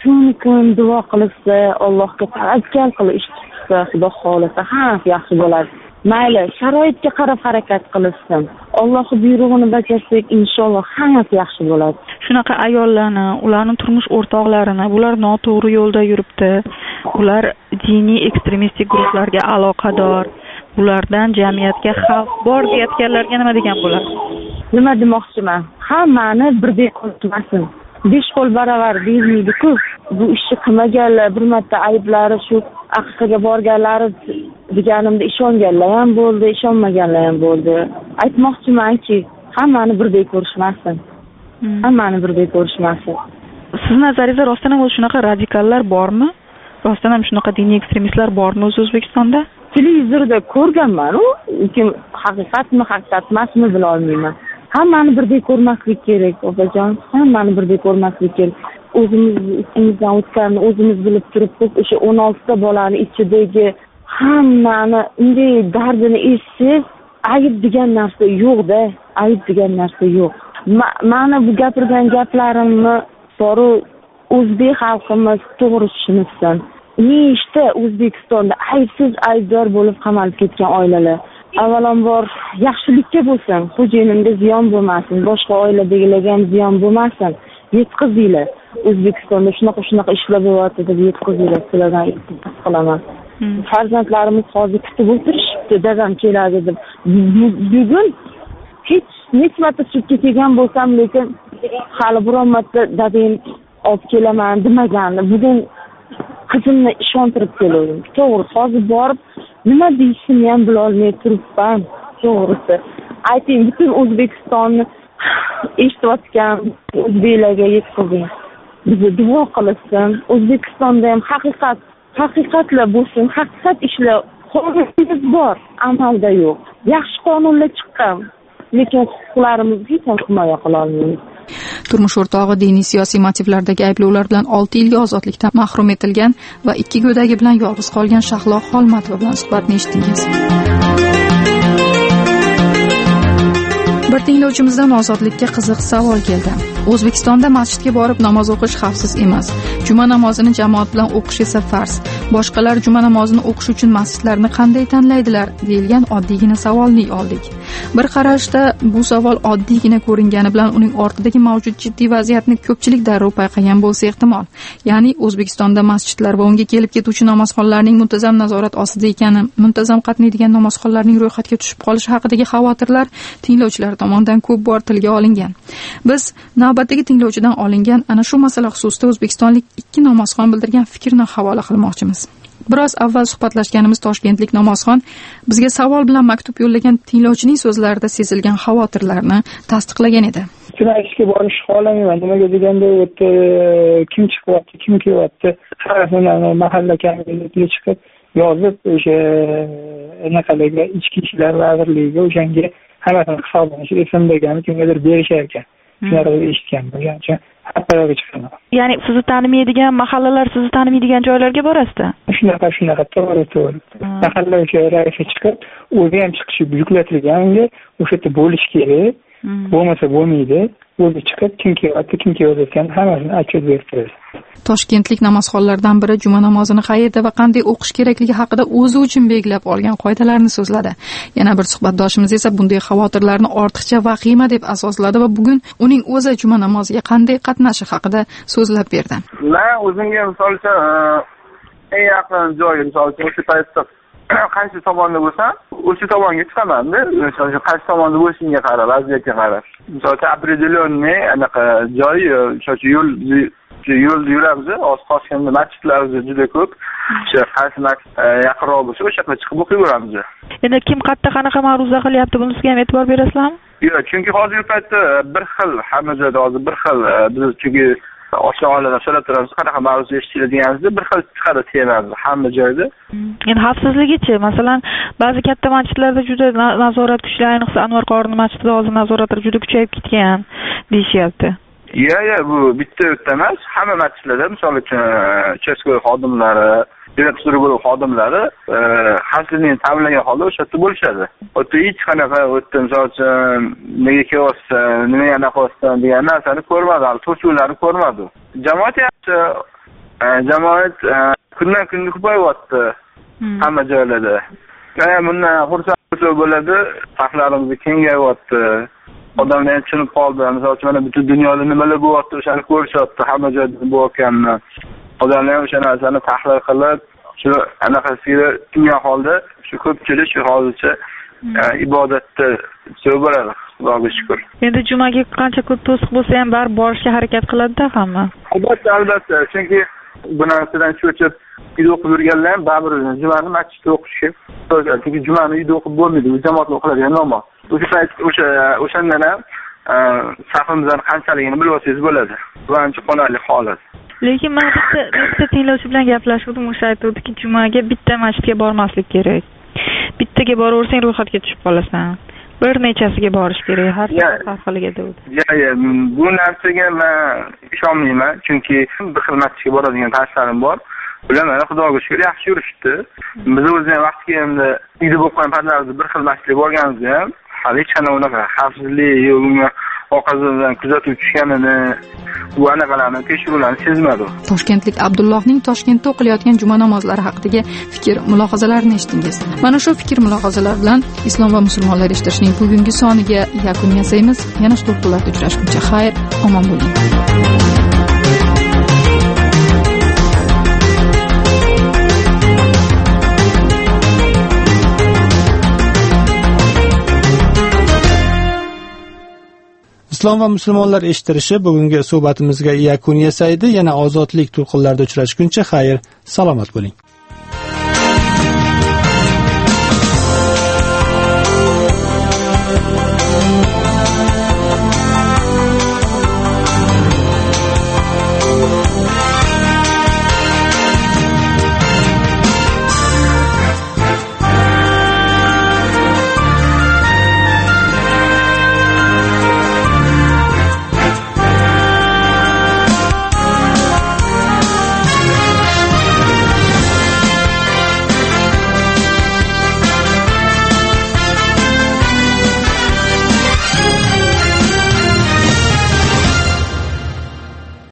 kun duo qilsa, Allohga tavakkal qilib ish tutsa, xudo xolasa hammasi yaxshi bo'ladi. Mayli, sharoitga qarab harakat qilsin. Alloh buyrug'ini bajarsak, inshaalloh hammasi yaxshi bo'ladi. Shunaqa ayollarni, ularning turmush o'rtoqlarini, bular noto'g'ri yo'lda yuribdi. Ular diniy ekstremistik guruhlarga aloqador. Ulardan jamiyatga xavf bor deyotganlarga nima degan bo'ladi? Nima demoqchiman? Hammani birdek qo'ymasin. 5 qo'l baravar deyilmaydi-ku. Bu ishni qilmaganlar, bir marta ayblari shu aqshaga borganlari deganimda ishonganlar ham bo'ldi, ishonmaganlar ham bo'ldi. Aytmoqchimanki, hammani birdek ko'rishmasin. Hammani birdek ko'rishmasin. Siz nazaringizda rostdan ham shunaqa radikallar bormi? Rostdan ham shunaqa diniy ekstremistlar bormi O'zbekistonda? Televizorda ko'rganman-ku, lekin haqiqatmi, haqiqat emasmi bila olmayman. Hammani birdek ko'rmaslik kerak, opajon. Hammani birdek ko'rmaslik kerak. O'zimiz ustimizdan o'tganini o'zimiz bilib turib, o'sha 16 ta bolani ichidagi hammani unday dardini eshitib, ayb degan narsa yo'q-da, ayb degan narsa yo'q. Mana bu gapirgan gaplarimni boru o'zbek xalqimiz to'g'ri tushunsin. Nechta O'zbekistonda aybsiz aybdor bo'lib qamalib ketgan oilalar. Avvalambor yaxshilikka bo'lsin, xo'jayinimga ziyon bo'lmasin, boshqa oiladagilarga ham ziyon bo'lmasin. Yetkazinglar. O'zbekistonda shunaqa ishlar bo'lyapti deb yetkazinglar, sizlardan iltimos. qilaman. Farzandlarimiz hozir kutib o'tirishibdi, dadam keladi deb. Bugun hech marta sudga kelgan bo'lsam, lekin hali biror marta dadam olib kelaman demagandi. Bugun qizimni ishontirib keldim. To'g'ri, hozir borib nima deyishimni ham bilolmay turibman. To'g'risi, ayting, butun O'zbekistonni eshitayotgan o'zbeklarga yetkazing. Bizni duo qilsin. O'zbekistonda ham haqiqatlar bo'lsin, haqiqat ishlar. Qonunimiz bor, amalda yo'q. Yaxshi qonunlar chiqqan, lekin huquqlarimizni hech ham himoya qila olmaymiz. Turmush o'rtog'i diniy siyosiy motivlardagi ayblovlar bilan 6 yilga ozodlikdan mahrum etilgan va 2 go'dagi bilan yolg'iz qolgan Shahlo Xolmatova bilan suhbatni eshitdingiz. Bir tinglovchimizdan ozodlikka qiziq savol keldi. O'zbekistonda masjidga borib namoz o'qish xavfsiz emas. Juma namozini jamoat bilan o'qish esa farz. Boshqalar juma namozini o'qish uchun masjidlarni qanday tanlaydilar deyilgan oddiygina savolni oldik. Bir qarashda bu savol oddiygina ko'ringani bilan uning ortidagi mavjud jiddiy vaziyatni ko'pchilik darrov payqagan bo'lsa ehtimol. Ya'ni O'zbekistonda masjidlar va unga kelib ketuvchi namozxonlarning muntazam nazorat ostida ekani, muntazam qatnaydigan namozxonlarning ro'yxatga tushib qolishi haqidagi xavotirlar tinglovchilar tomonidan ko'p bor tilga olingan. Biz navbatdagi tinglovchidan olingan ana shu masala xususida o'zbekistonlik 2 namozxon bildirgan fikrni havola qilmoqchimiz. Biroz avval suhbatlashganimiz toshkentlik namozxon bizga savol bilan maktub yo'llagan tinglovchining so'zlarida sezilgan xavotirlarni tasdiqlagan edi. Shuni aytishga borish xohlamayman. Nimaga deganda kim chiqyapti, kim kelyapti, har mahalla kamida chiqib yozib o'sha anaqalarga ichki ishlar vazirligiga o'shanga hammasini hisoblanishi esimdagani kimgadir berishar ekan. Shunaqa eshitgan bo'lgancha haqqaga chiqaman. Ya'ni sizni tanimaydigan mahallalar, sizni tanimaydigan joylarga borasiz-da? Shunaqa to'g'ri. Mahalla o'sha raisi chiqib, o'zi ham chiqishi yuklatilgan unga, o'sha yerda bo'lish kerak. Bo'lmasa bo'lmaydi. O'zi chiqib kim kelayotgan hammasini aytib beradi. Toshkentlik namozxonlardan biri juma namozini qayerda va qanday o'qish kerakligi haqida o'zi uchun belgilab olgan qoidalarni so'zladi. Yana bir suhbatdoshimiz esa bunday xavotirlarni ortiqcha vahima deb asosladi va bugun uning o'zi juma namoziga qanday qatnashi haqida so'zlab berdi. Men o'zimga misol uchun eng yaqin joyi misol uchun o'sha paytda qaysi tomonda bo'lsam, o'sha tomonga chiqaman-da. O'sha qaysi tomonda bo'lishingga qarab, vaziyatga qarab. Misol uchun определённый anaqa joy, o'sha yo'l yuramiz, oz-ozgina masjidlarimiz juda ko'p. O'sha qaysi masjid yaqinroq bo'lsa, o'sha yerga chiqib o'qiyveramiz. Endi kim qayerda qanaqa ma'ruza qilyapti, bunisiga ham e'tibor berasizlarmi? Yo'q, chunki hozirgi paytda bir xil, hamma joyda hozir bir xil, biz chunki oshxonalardan so'rab turamiz, qanaqa ma'ruza eshitiladiganda bir xil chiqadi temamiz hamma joyda. Endi xavfsizligichi, masalan, ba'zi katta masjidlarda juda nazorat kuchli, ayniqsa Anvar Qorini masjidida hozir nazoratlar juda kuchayib ketgan deyishyapti. Yo'q, bu bitta o'tda emas, hamma masjidlarda, misol uchun uchastkavoy xodimlari, direktor guruh xodimlari xavfsizlikni ta'minlagan holda o'sha yerda bo'lishadi. O'tda hech qanaqa o'tda misol uchun nega kelyapti, nimaga anaqa degan narsani ko'rmadi, to'suvlarni ko'rmadi. Jamoat yaxshi, jamoat kundan kunga ko'payyapti hamma joylarda. Yana bundan xursand bo'ladi, saflarimiz kengayyapti. Odamlar ham tushunib qoldi. Misol uchun mana butun dunyoda nimalar bo'lyapti, o'shani ko'rishyapti, hamma joyda bo'layotganini. Odamlar ham o'sha narsani tahlil qilib, shu anaqasiga tushungan holda, shu ko'pchilik shu hozircha ibodatda so'raladi, Xudoga shukr. Endi jumaga qancha ko'p to'siq bo'lsa ham baribir borishga harakat qiladi-da hamma. Albatta, chunki bu narsadan cho'chib uyda o'qib yurganlar ham baribir jumani masjidda o'qishga to'g'ri. Chunki jumani uyda o'qib bo'lmaydi, u jamoatda o'qiladigan normal. O'shandan ham safimizdan qanchaligini bilib olsangiz bo'ladi. Bu ancha qonarli holat. Lekin men bitta tinglovchi bilan gaplashdim, o'sha aytdiki, jumaga bitta masjidga bormaslik kerak. Bittaga boraversang ro'yxatga tushib qolasan. Bir nechasiga borish kerak, har xiliga dedi. Yo'q, bu narsaga men ishonmayman, chunki bir xil masjidga boradigan tashlarim bor. Ular mana Xudoga shukr yaxshi yurishdi. Biz o'zimiz vaqtga endi uyda bo'lib qolgan paytlarimizda bir xil masjidga borganimizda ham hali hech qanaqa unaqa xavfsizlik yo'q, orqasidan kuzatuv tushganini, bu anaqalarni tekshiruvlarni sezmadi. Toshkentlik Abdullohning Toshkentda o'qilayotgan juma namozlari haqidagi fikr mulohazalarini eshitdingiz. Mana shu fikr mulohazalar bilan Islom va musulmonlar eshitishning bugungi soniga yakun yasaymiz. Yana to'rtlarda uchrashguncha xayr, omon bo'ling. Islom va musulmonlar eshittirishi bugungi suhbatimizga yakun yasaydi. Yana ozodlik to'lqinlarida uchrashguncha xayr, salomat bo'ling.